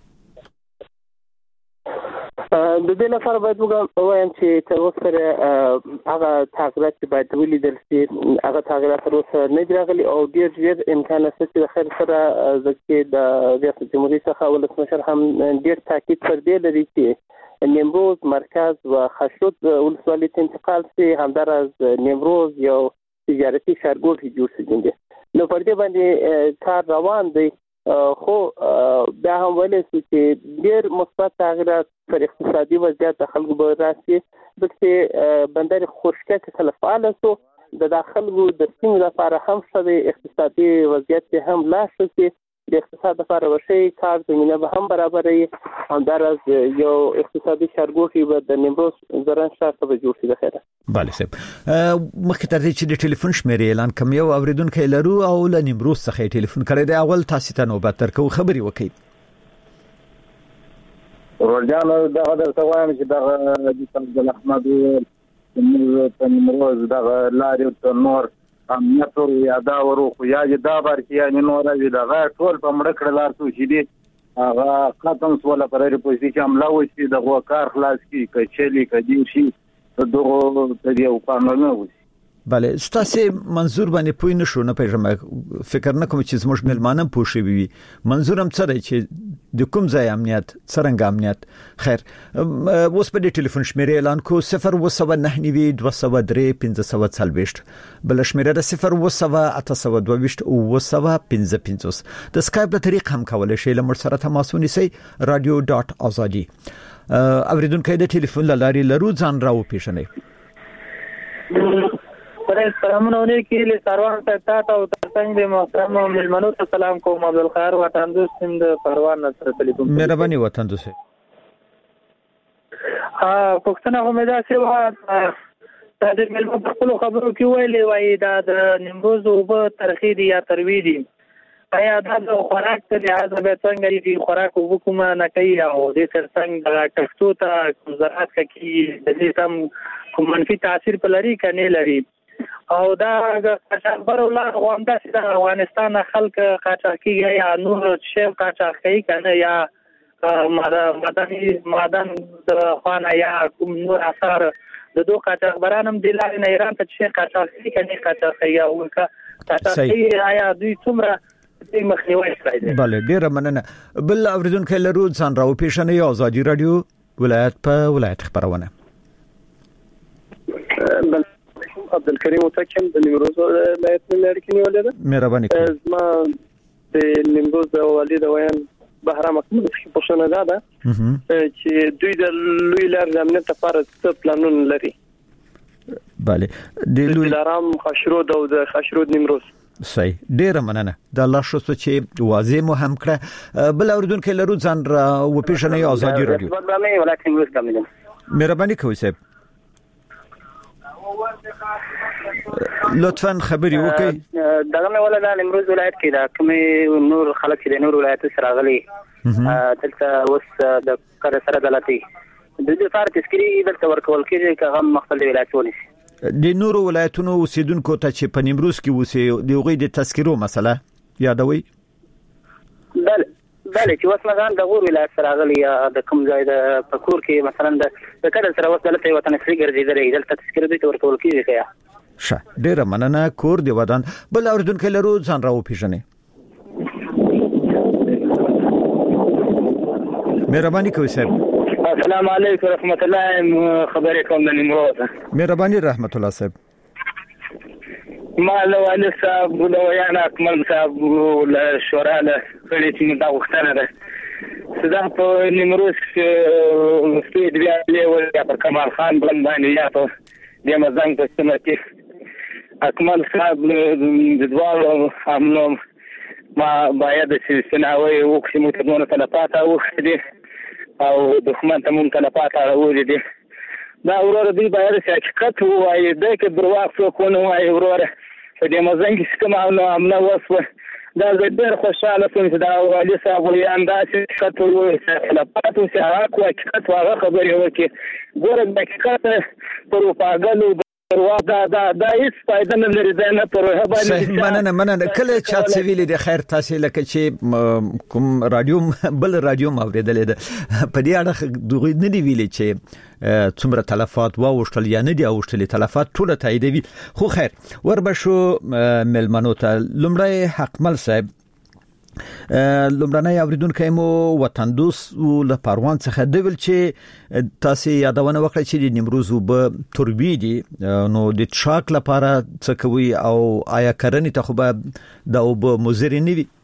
د دې لپاره باید ووایم چې تر اوسه هغه تغیرات چې باید ولیدل شي هغه تغیرات تر اوسه نه دي راغلي او ډېر ژر امکان شته چې د خیر سره ځکه د ریاست جمهوریت څخه ولسمشر هم ډېر تاکید پر دې لري چې نیمروز مرکز و خاشرود ولسوالۍ ته انتقال شي، همداراز نیمروز یو تجارتي ښارګوټی جوړ شي. نو پر دې باندې کار روان دی، خو بیا هم ویلی شو چې ډېر مثبت تغیرات پر اقتصادي وضعیت د خلکو به راسي، ځکه بندر خورشکه چې کله فعاله شو د خلکو د سیمې لپاره هم ښه دی، اقتصادي وضعیت هم لا ښه شي، د اقتصاد لپاره وشي کار زمینه به هم برابروي، همداراز یو اقتصادي ښارګوټی به د نیمروز زرنج ښار ته به جوړ شي. د خیره بله صاحب، مخکې تر دې چې د ټلیفون شمیرې اعلان کوم یو اوریدونکی لرو او له نیمروز څخه ټلیفون کړی دی، اول تاسو ته نوبت درکو، خبري وکړئ. ورجانو دغه درته وایم چې دغه د عبد احمد په نیمروز دغه لارې ته نور امنیت او یادا ورو خو یا دا بار کې یا نور وی دغه ټول په مړ کړه لار څو شي دي هغه ختم سول پر پوزیشن چې عمله وشي د کار خلاص کی کچلی کدي شي دغه ته یو قانون وشي. بله ستاسو منظور باندې پوی نشو نه پیژم فکر نه کوم چې زموږ ملمانه پوښي وي منظورم څه دی چې د کوم ځای امنیت څنګه امنیت. خیر اوس په دې ټلیفون شمیرې اعلان کو 0199203 1540 بل شمیره د 01822 او د سکایپ له طریق هم کولای شئ له موږ سره تماس ونیسئ radio.azadi. اوریدونکو د ټلیفون لاري لرو ځان راو پیژنئ. سلامونه علیکم له سروان ته تاسو او څنګه د محترم ملمنو ته سلام کوم. عبدالخیر وطن دوست د پروان سره ټلیفون. مهرباني وطن دوست. پښتنه همدا سیوا د ملمنو په خپل خبرو کې ویلي وای دا د نیمروز او په ترخی دي یا تروی دي. آیا دا د خوراک ته لحاظ به څنګه دي خوراک او کومه نه کوي او د څنګه د کښتو ته زراعت کې د دې تم کوم منفي تاثیر په لري کنه لري او دا قاچاقبر ولر غونډه چې د افغانستان خلک قاچاقي یا نور شی قاچاقي کنه یا معدن د خوانه یا کوم نور اثر د دوه قاچاقبرانم د لارې نه ایران ته شي قاچاقي کنه قاچاقي او قاچاقي آیا دوی څومره مخنیوي کوي. بله ډیره مننه. بل اوریدونکو لرو ځان راو پیژنئ آزادي رادیو ولایت په ولایت خبرونه. بل عبدالکریم متکم د نیمروز ولایت نه لري ولې مهرباني کوئ. ما د نیمروز د والي د ویان بهرام احمد په پښتنه ده چې دوی د لوی لار د امنیت لپاره څه پلانونه لري. بله د لوی لارام خشرود او د خشرود نیمروز. صحیح ډیره مننه. د الله شکر چې واضح مو هم کړه. بل اوریدونکو لرو ځان را و پیژنئ آزادي رادیو. مهرباني کوئ صاحب لطفاً خبري وکړئ. دغه مې ولدا نیمروز ولایت کې دا کوم نور خلک چې د نور ولایت سره غلي دلته اوس د کار سره غلطي د دې فار تذکری دلته ورکول کېږي چې هغه مختلف ولایتونه د نور ولایتونو اوسیدونکو ته چې په نیمروز کې اوسي د غوي د تذکرو مسله یادوي. بله چې اوس مثلا د غور ولایت سره غلي د کوم ځای د پکور کې مثلا د کډه سره اوس دلته وطن سری ګرځیدل دلته تذکره دې ورکول کېږي. ښه ډیره مننه. کور دی ودان. بل اوریدونکو لرو ځان راو پیژنئ. مهرباني کوئ صاحب. السلام علیکم ورحمت الله. خبرې کوم د نیمروز. مهرباني رحمت الله صاحب. ما له والي صاحب له ویان اکمل صاحب له شورا له کړي چې دا وختنه ده صدا په نیمروز کې سپید بیا له یا پر کمال خان باندې یا په د مزنګ په سیمه کې اکمل صاحب د دوالو عملو ما باید چې سناوي وکړي متدونه تلفات او وکړي او دښمن ته مون تلفات راوړي دي. دا ورور دی باید چې حقیقت وایي د کې درواغ څوک ونه وایي. ورور په دې مزنګ کې کوم عمله وسوه دا ډېر خوشاله شوم چې دا والي صاحب ویان دا چې حقیقت وایي تلفات او چې هغه حقیقت هغه خبرې وکړي. ګوره د حقیقت پروپاګاندا دا هیڅ فائدہ نه لري. دا نه پروه باندې مننه. کله چات سویل د خیر تاسو لکه چې کوم رادیو بل رادیو اوریدلې ده په دې اړه دوی نه دی ویلي چې څومره تلفات واوښتل یا نه دی اوښتل تلفات ټول تاییدوي. خو خیر وربشو ملمنو ته لمړی حقمل صاحب لمړنۍ اوریدونکو مو وطن دوست له پروان څخه دی ول چې تاسو یادونه وکړه چې د نیمروز وب تربی دي نو د څاک لپاره څه کوي او آیا کرنې ته خو به د وب مزر نه وي.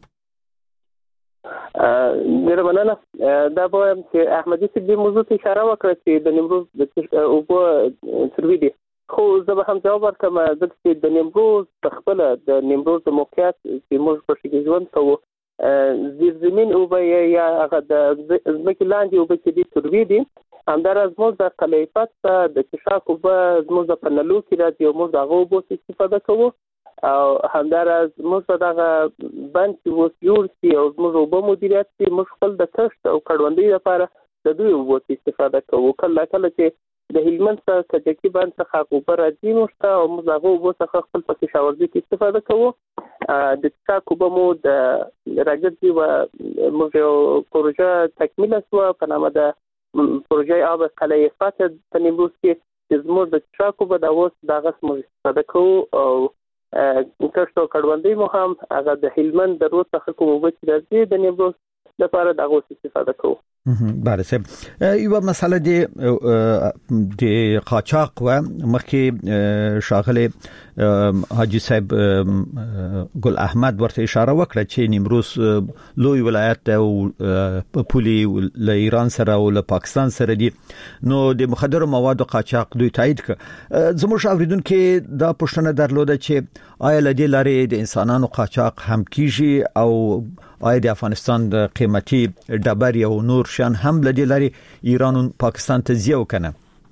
ډیره مننه. دا به چې احمدي صاحب د موضوع ته اشاره وکړه چې د نیمروز د وب تربی دي خو زه به هم جواب ورکړم چې د نیمروز خپل د نیمروز د موقعیت چې موږ په شګې ژوند کوو زیرزمین او به یا هغه د ځمکې لاندې او به چې د تربی دي همداراز موږ د قلیفت د چشاک او به زموږ د پنلو کې راځي او موږ د هغه اوبو استفاده کوو او همداراز موږ دغه بند چې اوس جوړ شي او موږ اوبه مدیریت شي موږ خپل د کښت او کروندې لپاره د دوی اوبو استفاده کوو. کله چې د هلمند څخه کجکي باندې څخه اوبه راځي نو او موږ هغه اوبه څخه خپل پکې شاورځي کې استفاده کوو د څاکو بمو د راګرځي و موږ پروژه تکمیل شو په نامه د پروژه آب قلعه فاتح په نیمروز کې زموږ د څاکو به د اوس دغه موږ استفاده کوو او کښتو کډوندۍ مو هم هغه د هلمند د روز څخه کوم وبچ راځي د نیمروز لپاره دغه استفاده کوو. بله صاحب یو مسله د قاچاق و مخکې شاغله حاجی صاحب ګل احمد ورته اشاره وکړه چې نیمروز لوی ولایت او پولي له ایران سره او له پاکستان سره دي نو د مخدر موادو قاچاق دوی تایید ک زموږ اوریدونکو دا پوښتنه درلوده چې آیا له دې لارې د انسانانو قاچاق هم کیږي او آیا د افغانستان د قیمتي ډبر او نور شان هم له دې لارې ایران او پاکستان ته ځیو کنه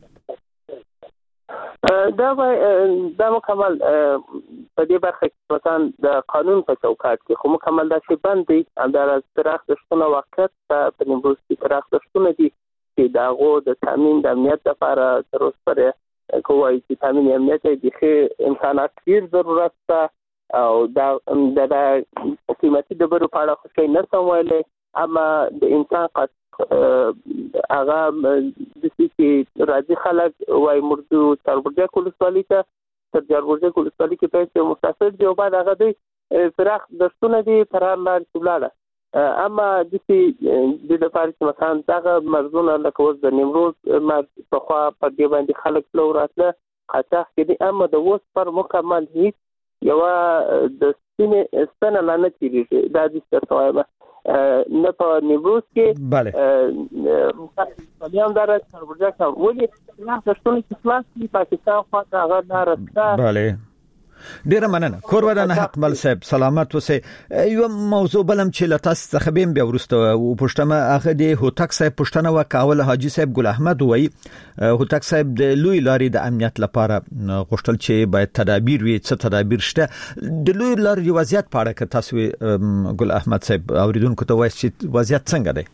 دا مکمل په دې برخه کې مثلا د قانون په چوکاټ کې خو مکمل دا شی باندې انداز تراخ د شتونه وخت په نیمروز کې تراخ د شتونه دي چې داغو د تامین د امنیت لپاره تر اوسه پورې کومای چې تامین امنیت د امکانات ډیر ضرورت ده او دا قیمتي ډبرو په اړه خو څه نه سموي اما د انسان هغه د سې راځي خلک وای مردو تربرجه کولسوالي ته تر جربرجه کولسوالي کې په مسافر دی او بعد هغه د فراخ دشتونه دي پرار لار چولاله اما د سې د لپاره چې مثلا دغه مرزونه لکه وز د نیمروز په خوا په دې باندې خلک لوراتله قاچاق کې دي اما د وس پر مکمل هیڅ یو د سنه لانه کیږي دا د ستوایمه نه په نیمروز کې بله پالیام دار تربرجه کا ولې نه څه چې خلاص دي پاکستان خوا ته هغه نارسته بله ډیره مننه کورودان حق مل صاحب سلامت وسه یو موضوع بلم چې لتاس څخه بیم بیا ورسته او پښتمه هغه د هوتک صاحب پښتنه وکاول حاجی صاحب ګل احمد وای هوتک صاحب د لوی لارې د امنیت لپاره غوښتل چې باید تدابیر وي څه تدابیر شته د لوی لارې وضعیت په اړه که تاسو ګل احمد صاحب اوریدونکو ته وایي چې وضعیت څنګه دی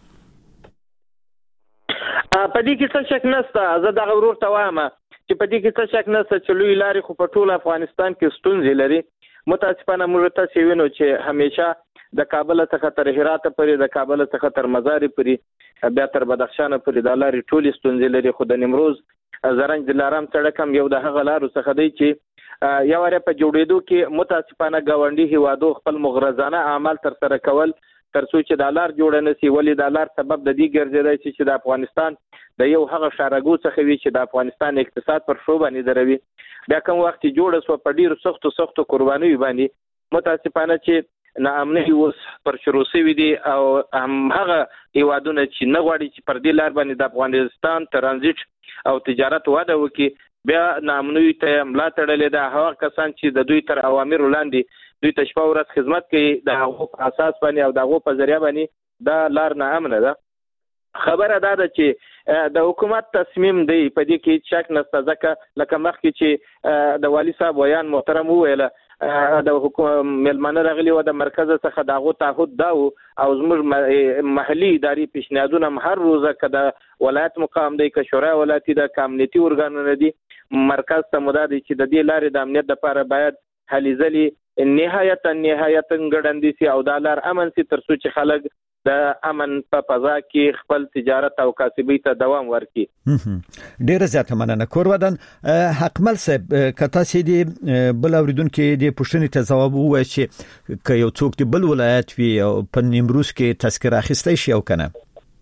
په دې کې څه شک نشته زه دا ورور ته وایم چې په دې کې څه شک نشته چې لوی لارې خو په ټول افغانستان کې ستونزې لري متاسفانه موږ ته وینو چې همیشه د کابل څخه تر هرات پورې د کابل څخه تر مزار پورې بیا تر بدخشان پورې د لارې ټول ستونزې لري خو د نیمروز زرنج دلارام سړک هم یو د هغه لارو څخه دی چې یو لري په جوړېدو کې متاسفانه گاونډي هیوادو خپل مغرضانه اعمال تر سره کول تر څو چې د لار جوړ نه سي ولې د لار سبب د دې ګرځیدای چې د افغانستان د یو هغه شارګو څخه وی چې د افغانستان اقتصاد پر شو باندې دروي بیا کوم وخت جوړ سو په ډیرو سختو قرباني باندې متاسفانه چې ناامني اوس پر شروع شوی دي او هغه هیوادونه چې نه غواړي چې پر دې لار باندې د افغانستان ترانزیت او تجارت واده وکړي بیا ناامني ته ملا تړلې ده هغه کسان چې د دوی تر اوامر وړاندې دوی تشپا ورځ خدمت کوي د هغو اساس باندې او د هغو په ذریعہ باندې دا لار نه امنه ده خبره دا ده چې د حکومت تصمیم دی په دې کې شک نشته ځکه لکه مخکې چې د والی صاحب ویان محترم وویل د حکومت ملمنه راغلی و د مرکز څخه دغه تعهد دا او زموږ محلي اداري پیشنهادونه هر روزه کده ولایت مقام دی که شورا ولایتي د کامنیتي ارګانونه دي مرکز ته مدد چې د دې لارې د امنیت لپاره باید هلي ځلي نهایت ګډندې سي او د لار امن سي تر څو چې خلک د امن په فضا کې خپل تجارت او کسبۍ ته دوام ورکړي ډیره زیاته مننه کورودان حقمل صاحب کته سي دي بل اوریدونکو د پښتني ته جواب وایي چې ک یو څوک دی بل ولایت وي په نیمروز کې تذکره اخیستای شي او کنه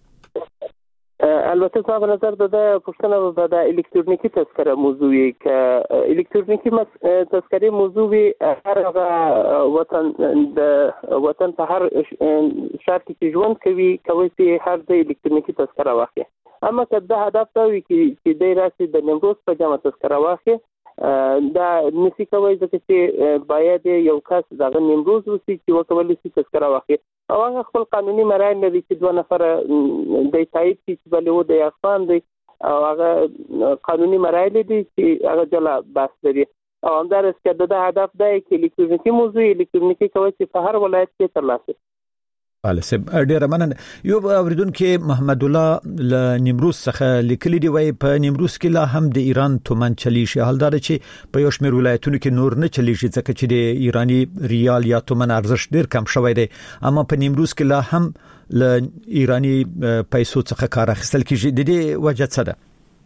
البته صاحب نظر د پښتنه د الکترونیکی تذکره موضوع ک الکترونیکی تذکره موضوع هر وطن په هر شرط کې ژوند کوي چې هر د الکترونیکی تذکره واخلي اما که د هدف دا وي چې د راسي د نیمروز په جامه تذکره واخلي دا نسی کوي چې باید یو کس دغه نیمروز وسی چې وکولې چې تذکره واخلي او هغه خپل قانوني مراحل لري چې دوه نفر د تایید چې بلې و د افغان دی او هغه قانوني مراحل دي چې هغه جلا بحث لري او همدارس کې د هدف دی چې الکترونیکی موضوع الکترونیکی کوي چې په هر ولایت کې ترلاسه بله سب ډیر مننه. یو اوریدونکو محمد الله ل نیمروز څخه لیکلي دی وای په نیمروز کې لا هم د ایران تومن چلی شي، حالدار چې په یو شمېر ولایتونو کې نور نه چلی شي ځکه چې د ایرانی ریال یا تومن ارزښت ډیر کم شوی دی، اما په نیمروز کې لا هم ل ایرانی پیسو څخه کار اخیستل کیږي. د دې وجه څه ده؟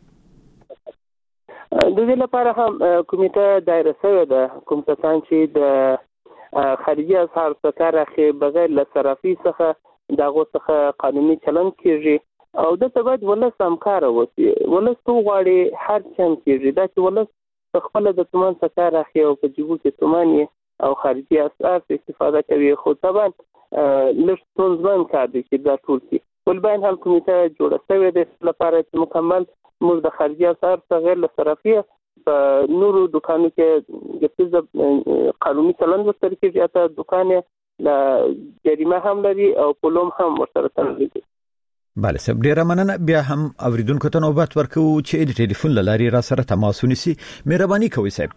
د دې لپاره هم کمیټه دایره شوې ده، کوم کسان چې د خارجي اسعار په کار اخی بغیر له صرافي څخه دغه څخه قانوني چلن کیږي او د تبعید ولس همکار وسی ولس تو غواړي هر چم کیږي دا چې ولس خپل د تومان څخه کار اخی او په جيبو کې توماني او خارجي اسعار استفاده کوي، خو طبعا لږ ځوان کار دي چې دا ټول کی ولبین هم کمیټه جوړه شوې ده لپاره چې مکمل موږ د خارجي اسعار څخه غیر له صرافي په نورو دکانو کې د قانوني چلند ورسره کېږي، اته دکان له جریمه هم لري او پلوم هم ورسره تړل دي. بله سب ډیر مننه. بیا هم اوریدونکو ته نوبت ورکو چې د ټلیفون لاري را سره تماس ونیسي. مهرباني کوئ صاحب.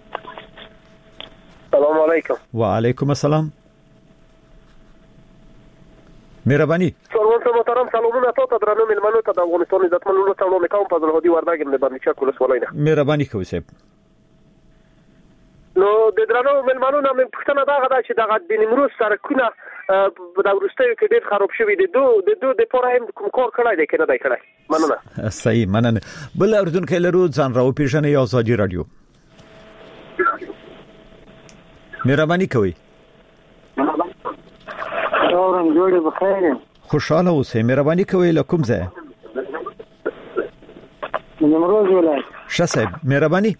السلام علیکم. وعلیکم السلام. مهرباني. سلام محترم، سلامونه تاسو ته درنو ملمنو ته د افغانستان عزت منلو ته نو کوم فضل هدي وردګم د باندې چا کولس ولینه. مهرباني کوئ صاحب. نو د درنو ملمنو نه پښتنه دا غدا چې د نیمروز سرکونه د ورستیو کې ډېر خراب شوی دي، د پوره کوم کار کړای دی کنه دای کړای. مننه. صحیح مننه. بل اردوونکو لرو ځان راو پیژنې او ازادي رادیو. مهرباني کوئ. اورم جوړه بخیر. خوشاله اوسئ. مهرباني کوئ. لکم ځای نیمروز ولایت. صاحب مهرباني.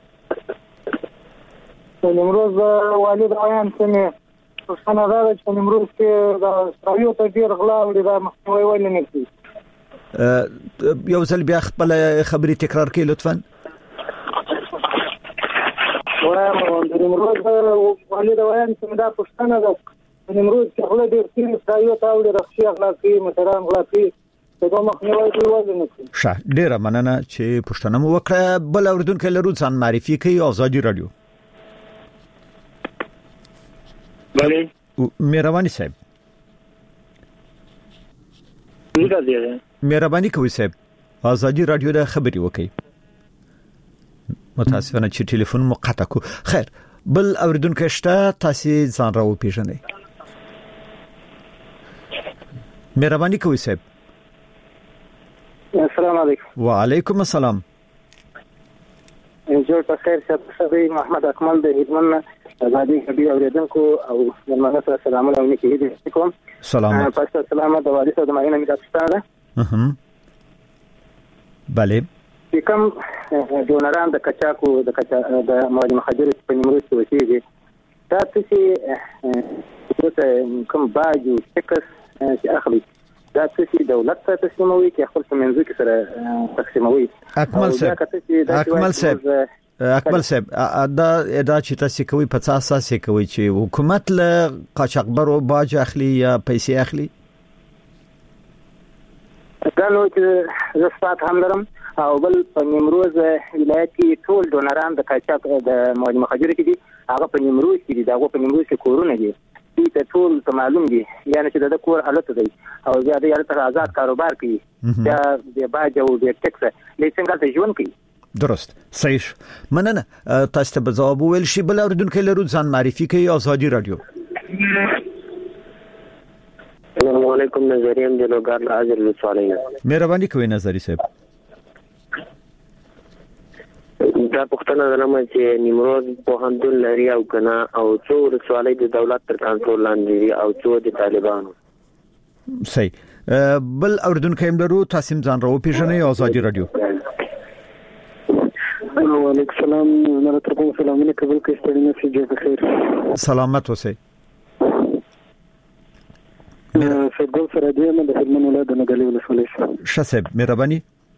نیمروز والد روان سمه څنګه دا چې نیمروز کې د سرايو ته ډیر غلا وړي دا مخنیوي ولې نه کیږي؟ یو ځل بیا خپل خبري تکرار کړئ لطفا. د نیمروز والد روان سمه دا پښتنه ده نیمروز کې خپل ډیر سری سرايو ته وړي رخصي اخلاقي محترم اخلاقي دغه مخنیوي ولې نه کیږي؟ ښه ډیر مننه چې پښتنه مو وکړه. بل اوریدونکو لرو ځان معرفي کوي ازادي رادیو. بله مهرباني صاحب. مهرباني کوئ صاحب. ازادي رادیو د خبري وکي. متاسفانه چې ټلیفون مو قطع کو. خیر بل اوریدونکو شته تاسو ځان راو پیژنئ. مهرباني کوئ صاحب. السلام علیکم. وعلیکم السلام. جوړ په خیر شته محمد اکمل د هیدمن ازادي کبیر اوریدونکو او ملمنو سره سلام علیکم. سلام. پس سلام د والي صاحب د ماینه می تاسو بله. کوم ډونران د کچاکو د مواد مخدر په نیمروز کې وسیږي تاسو چې کوم باجو ټکس چې اخلي دا چې دولت ته تسلیموي کې خپل منځو کې سره تقسیموي. اکمل صاحب دا چې تاسو کوي په اساس کوي چې حکومت له قاچاقبرو باج اخلي یا پیسې اخلي؟ دا نو چې زفات هم لرم او بل په نیمروز ولایت کې ټول ډونران د قاچاق د مواد مخدر کې دي، هغه په نیمروز کې دي، دا په نیمروز کې کورونه دي ته ټول ته معلوم دي یعنی چې د کور حالت دی او زیاده یاله ته آزاد کاروبار کوي دا د باج او د ټکس لیسنګ ته ژوند کوي. درست صحیح مننه. تاسو ته جواب ویل شي. بل اوریدونکو لرو ځان معرفي کوي ازادي رادیو. السلام علیکم. نظریم د لوګار حاضر لسوالینا. مهرباني کوئ نظری صاحب. دا پښتنه درنه چې نیمروز په هندون لري او کنه او څو رسوالۍ د دولت تر کنټرول لاندې دي او څو د طالبانو. صحیح. بل اوریدونکو هم لرو تاسو ځان راو پیژنئ ازادي رادیو. وعلیکم السلام. نن ترکو سلامونه قبول کړئ. ستړي نشئ. جوړ بخیر. سلامت اوسئ. فګل سره دی نه د هلمند ولایت د نګلي ولسوالۍ. شاسب مهرباني.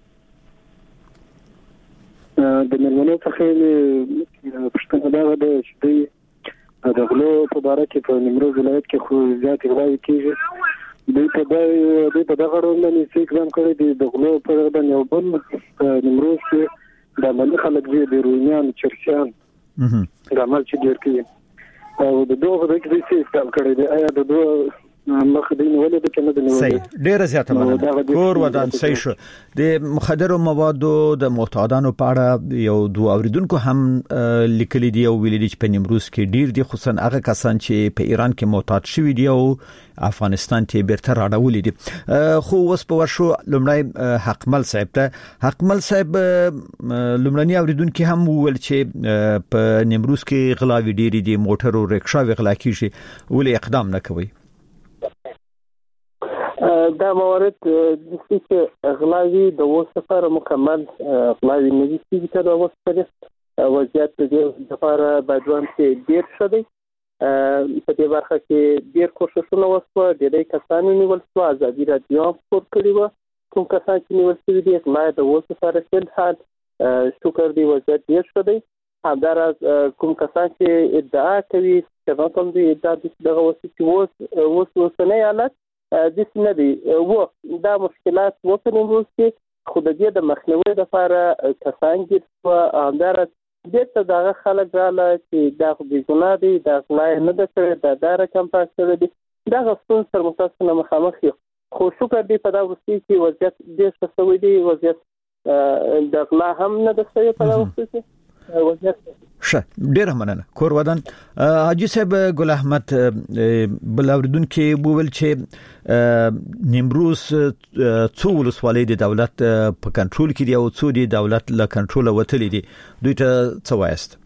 د ملمنو څخه پښتنه دا ده چې د غلو په اړه کې په نیمروز ولایت کې خو زیات غلاوي کیږي. دوی په دغه ډول باندې چې اقدام کړی دی د غلو په اړه باندې یو بل په نیمروز کې د عملي خلک دی د روینیان چرچیان د عمل چې ډیر کوي او د دوه د کې څه اقدام کړی دی. آیا د دوه مخدین ولې د کنه د نیولې ډیره زیاته مننه کور ودان صحیح شو د مخدرو موادو د معتادانو په اړه یو دوه اوریدونکو هم لیکلي دی او ویلي دي چې په نیمروز کې ډیر دي خصوصا هغه کسان چې په ایران کې معتاد شوي دي او افغانستان ته بیرته راړولې دي خو اوس په ورشو لمړی حقمل صاحب ته حقمل صاحب لمړنی اوریدونکو هم ویل چې په نیمروز کې غلاوي ډیر دي موټر او رکشا غلا کیږي ولې اقدام نه کوي دا موارد د چې غلاوي د وسفر مکمل غلاوي نه دي چې تر اوسه وضعیت د لپاره بدوان کې ډیر شوی په دې برخه کې ډیر کوششونه وشو د دې کسانو نیول شو ازادي راډیو خبر کړی و کوم کسان چې نیول شوی دي ما د وسفر فل حال شکر دی وضعیت ډیر شوی همدارس کوم کسان چې ادعا کوي چې کوم دي ادعا دغه وسه نه حالت د سندي و دا مشکلات وکړو نیمروز کې خو د دې د مخنیوي لپاره کسان کې و همدارس د دغه خلک رااله چې دا د ګناه دي د غلا نه د کړې د رقم پاتې دي دا غوښتن سره متاسفانه مخامخ خو شکر دی په دا وروستي کې وضعیت ډېر ښه شوی دی وضعیت د غلا هم نه د سوي په دا وروستي کې وضعیت ډیر مننه کور ودان حاجی صاحب ګل احمد بلاوردون کې وویل چې نیمروز څو ولسوالۍ د دولت په کنټرول کې دي او څو د دولت له کنټرول وتلې دي دوی ته څه وایست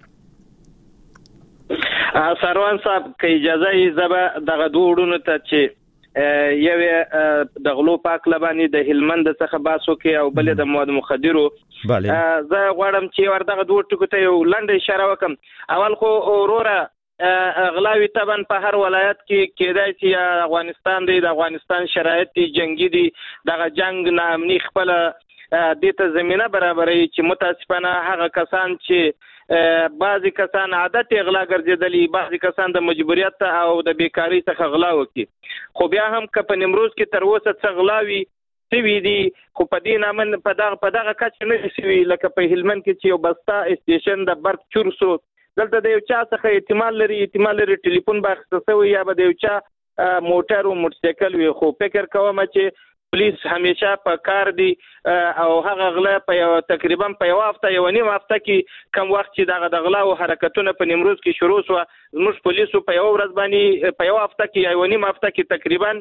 سروان صاحب که اجازه یې زبا دغه دوه وډونو ته چې یو د غلو پاک لبانی د هلمند څخه باسو کې او بل د مواد مخدرو زه غواړم چې ورته دوه ټکو ته یو لنډه اشاره وکم اول خو وروره غلاوی طبعا په هر ولایت کې کېدای چې افغانستان دی د افغانستان شرایط جنگي دي دغه جنگ نامني خپل د ته زمينه برابرې چې متاسفانه هغه کسان چې بعضی کسان عادت غلا ګرځیدلی بعضی کسان د مجبوریت او د بیکاری څخه غلا وکړي خو بیا هم که په نیمروز کې تر اوسه څه غلاوي سوي دي خو په دې نامن په دغه کچ نه سوي لکه په هلمند کې چې یو بستا اسټیشن د برق چور سو دلته د یو چا څخه احتمال لري ټلیفون باخته سوی یا به د یو چا موټر او موټرسایکل وي خو فکر کوم چې پولیس همیشه په کار دي او هغه غلا په تقریبا په یو هفته یو نیم هفته کې کم وخت چې د غلا او حرکتونه په نیمروز کې شروع شو زموږ پولیسو په یو ورځ باندې په یو هفته کې یو نیم هفته کې تقریبا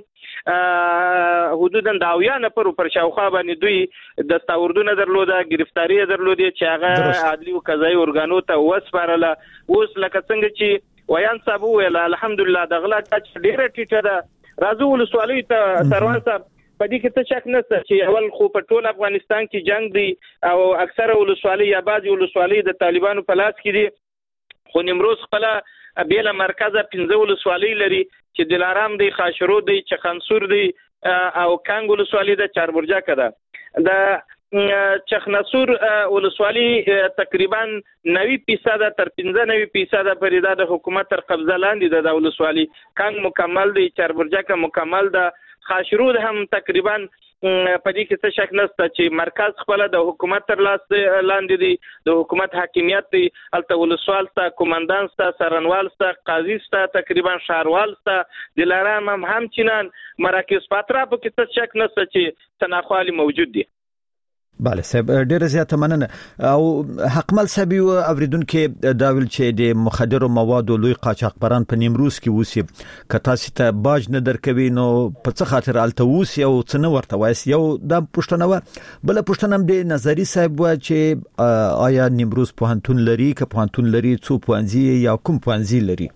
حدودا 10 نفر پر شاوخوا باندې دوی د تاوردونه درلوده گرفتاری درلوده چې هغه عدلي او قضایي ارګانو ته وسپارله اوس لکه څنګه چې ویان صاحب ویل الحمدلله د غلا کچ ډیره ټیټه ده راځو ولسوالۍ ته سروان صاحب په دې کې څه شک نشته چې اول خو په ټول افغانستان کې جنگ دی او اکثره ولسوالۍ یا بعضي ولسوالۍ د طالبانو په لاس کې دي خو نیمروز خپل بیل مرکزه 15 ولسوالۍ لري چې دلارام دی خاشرود دی چخنسور دی او کانګ ولسوالۍ د چاربرجک ده د چخنسور ولسوالۍ تقریبا 90% تر 95% پرې د حکومت تر قبضه لاندې د ولسوالۍ کانګ مکمل دی چاربرجک مکمل ده خاشرود هم تقریبا په دې کې څه شک نشته چې مرکز خپل د حکومت تر لاس لاندې دی د حکومت حاکمیت دی الته ولسوال ته کمانډان ته سرنوال ته قاضي ته تقریبا شهروال ته دلارام هم چنان مراکز پاترا په کې څه شک نشته چې تناخوالي موجود دی بله صاحب ډیره زیاته مننه او حقمل صاحب اوریدونکو دا ویل چې د مخدرو موادو لوی قاچاقبران په نیمروز کې وسی کتا سته باج نه درکوي نو په څه خاطر الته وسی او څه نه ورته وایي یو د پښتنه بل پښتنه د نظری صاحب و چې آیا نیمروز پوهنتون لري که پوهنتون لري څو پوهنځي یا کوم پوهنځي لري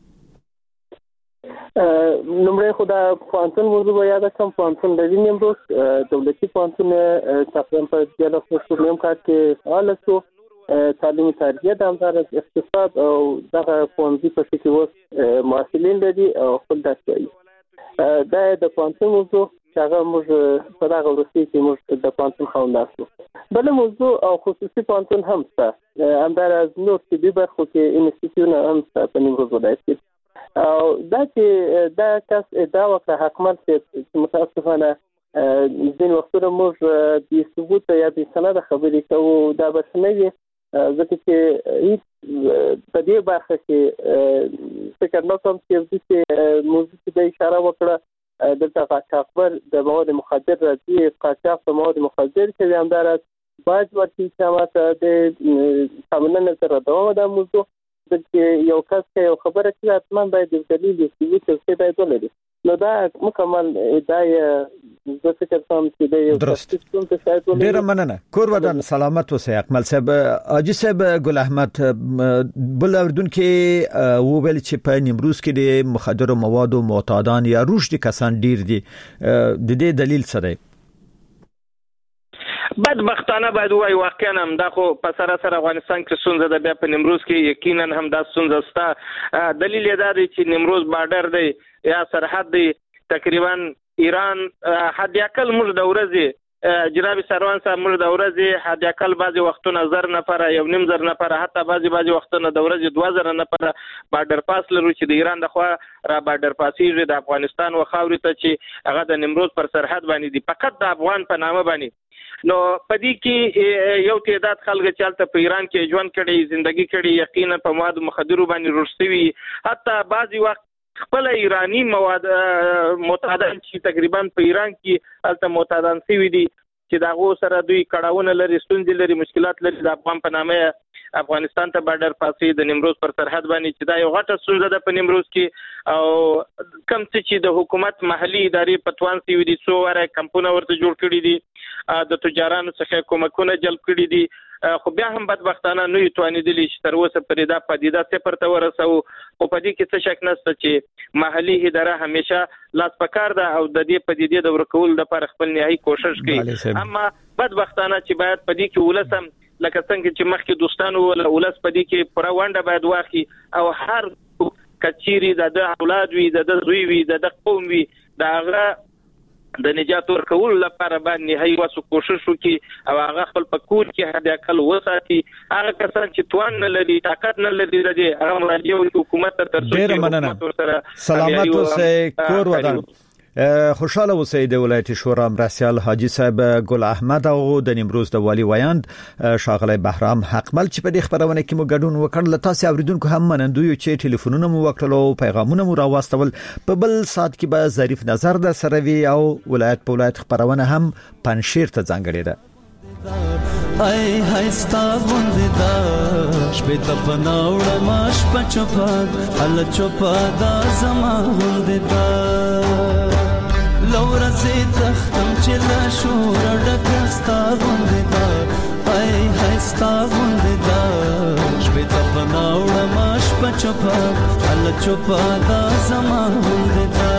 نمبر خدا پوهنتون موضوع یاد کم پوهنتون لري نیمروز دولتي پوهنتون تقریبا په دیاله خصوصي کار کې فعال شو تعلیمي تربیه د همدارس اقتصاد او دغه پوهنځي په کې وس محصلین لري او خپل درس کوي دا د پوهنتون موضوع هغه موږ په دغه ورسې کې موږ د پوهنتون خونداسو بل موضوع او خصوصي پوهنتون هم شته همدارس نور چې برخو کې انسټیټیوټونه هم شته په نیمروز ولایت کې او دا چې دا کس ادعا وکړه حکومت چې متاسفانه ځین وختونه موږ د ثبوت یا د سند خبرې کوو دا بس نه وي ځکه چې په دې برخه کې فکر نه کوم چې موږ د اشاره وکړه دلته قاچاقبر د مواد مخدر راځي، قاچاق د مواد مخدر چې همدار باج ورته چې د قانون سره دوام د موضوع د یو کس یو خبره چې اتمن باید د دلیل یوه څه باید ولري. نو دا مکمل ادعای د فکر کوم چې د درست ډیر مننه. کور ودان سلامت اوسئ اکمل صاحب. اجي صاحب ګل احمد بل اردن کې وویل چې په نیمروز کې د مخدر موادو معتادان یا روش دي کسان ډیر دي، د دې دلیل څه دی؟ بدبختانه باید وای واقعا هم دا خو په سراسر افغانستان کې ستونزه ده، بیا په نیمروز کې یقینا هم دا ستونزه شته. دلیل یې دا دی چې نیمروز بارډر دی یا سرحد دی، تقریبا ایران حد اقل موږ د ورځې جناب سروان صاحب موږ د ورځې حد اقل بعضی وختونه 1000 نفر یو نیم زر نفر حتی بعضی وختونه د ورځې 2000 نفر بارډر پاس لرو چې د ایران د خوا را بارډر پاسیږي د افغانستان و خاورې ته چې هغه د نیمروز پر سرحد باندې دي، فقط د افغان په نامه باندې. نو پدې کې یو تعداد خلک چالت په ایران کې ژوند کړي، ژوندۍ کړي، یقینا په مواد مخدرو باندې روشتوي، حتی بعضی وخت خپل ایرانی مواد معتادان چې تقریبا په ایران کې البته معتادان شوي دي چې داغو سره دوی کړهونه لري، ستونزې لري، مشکلات لري، د افغان په نامه افغانستان ته بارډر پاسې د نیمروز پر سرحد باندې چې دا یو غټه ستونزه ده په نیمروز کې. او کم څه چې د حکومت محلي ادارې په توان سوي دي، څو واره کمپونه ورته جوړ کړي دي، د تجارانو څخه کومکونه جلب کړي دي، خو بیا هم بدبختانه نه یتوانیدلی چې تر اوسه پرې دا پدیده صفر ته ورسو. خو په دې کې څه شک نشته چې محلي اداره همیشه لاس پکار ده او د دې پدیده د ورکول لپاره خپل نهایي کوشش کوي. اما بدبختانه چې باید په دې کې ولسم لکه څنګه چې مخکې دوستانو ولس په دې کې پوره ونډه باید واخلي او هر کچيري د اولاد وي، د زوی وي، د قوم وي، دا هغه د نجات ورکول لپاره باندې نهایي واسو کوشش وکړي او هغه خپل پکور کې حد اقل وساتي. هغه کسان چې توان نه لري، طاقت نه لري، د هغه مراجعه حکومت ته ترسره ډیر مننه. سلامت اوسئ. کور ودان خوشاله اوسئ. د ولایت شورا مرسیال حاجی صاحب ګل احمد او د نیمروز د والی ویاند شاغلی بهرام حقمل چې په دې خبرونه کې مو ګډون وکړ. له تاسو اوریدونکو هم منندوی چې ټلیفونونه مو وکړلو او پیغامونه مو راوستل. په بل سات کې به ظریف نظر د سروي او ولایت په ولایت خبرونه هم پنځیر ته ځانګړي ده. ای هستا غوندې دا شپې ته پناوړه ماش پچپاد ال چوپادا زما غوندې دا لورا سي تختم چې لا شور ډکستا غوندې دا ای هستا غوندې دا شپې ته پناوړه ماش پچپاد ال چوپادا زما غوندې دا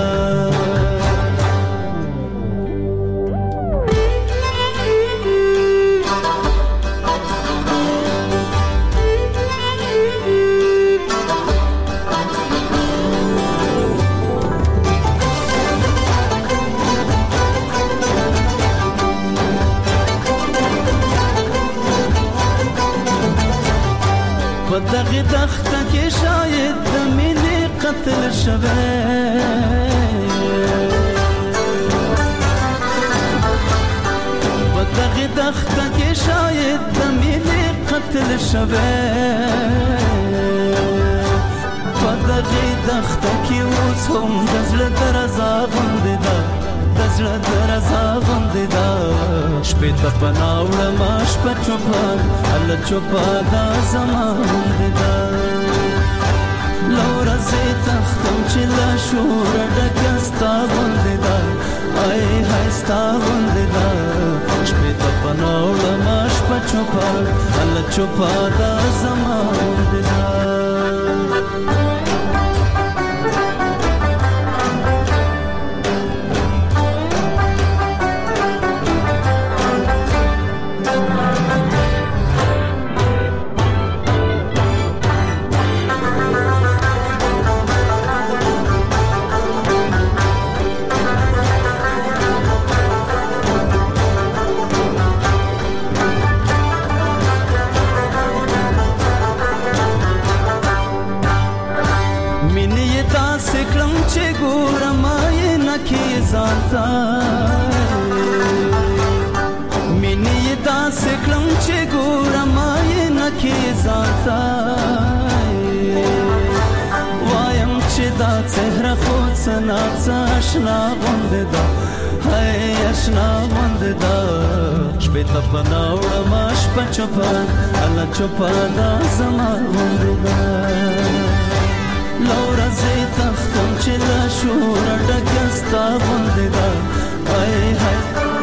دغه دخته کې شاید د مینې قتل شوه دغه دخته کې شاید د مینې قتل شوه دغه دخته کې اوس هم د زړه درزا غوندې ده د زړه درزا غوندې ده شپې ته پناوړه ماش په چوپان ال چوپادا زما غوندې ده لورا زه تختم چې لا شور ډکه ستا غوندې ده ای های ستا غوندې ده شپې ته پناوړه ماش په چوپان ال چوپادا زما غوندې ده مینې داسې کړم چې ګورم یې نکې ځانته وایم چې دا چهره خود سنات آشنا غونډه دا هاي آشنا غونډه دا شپه ته پناوړه ماش پچپا الله چپا دا زما غونډه دا لورا زه تختم چې لا شور ډکستا غونډه دا هاي هاي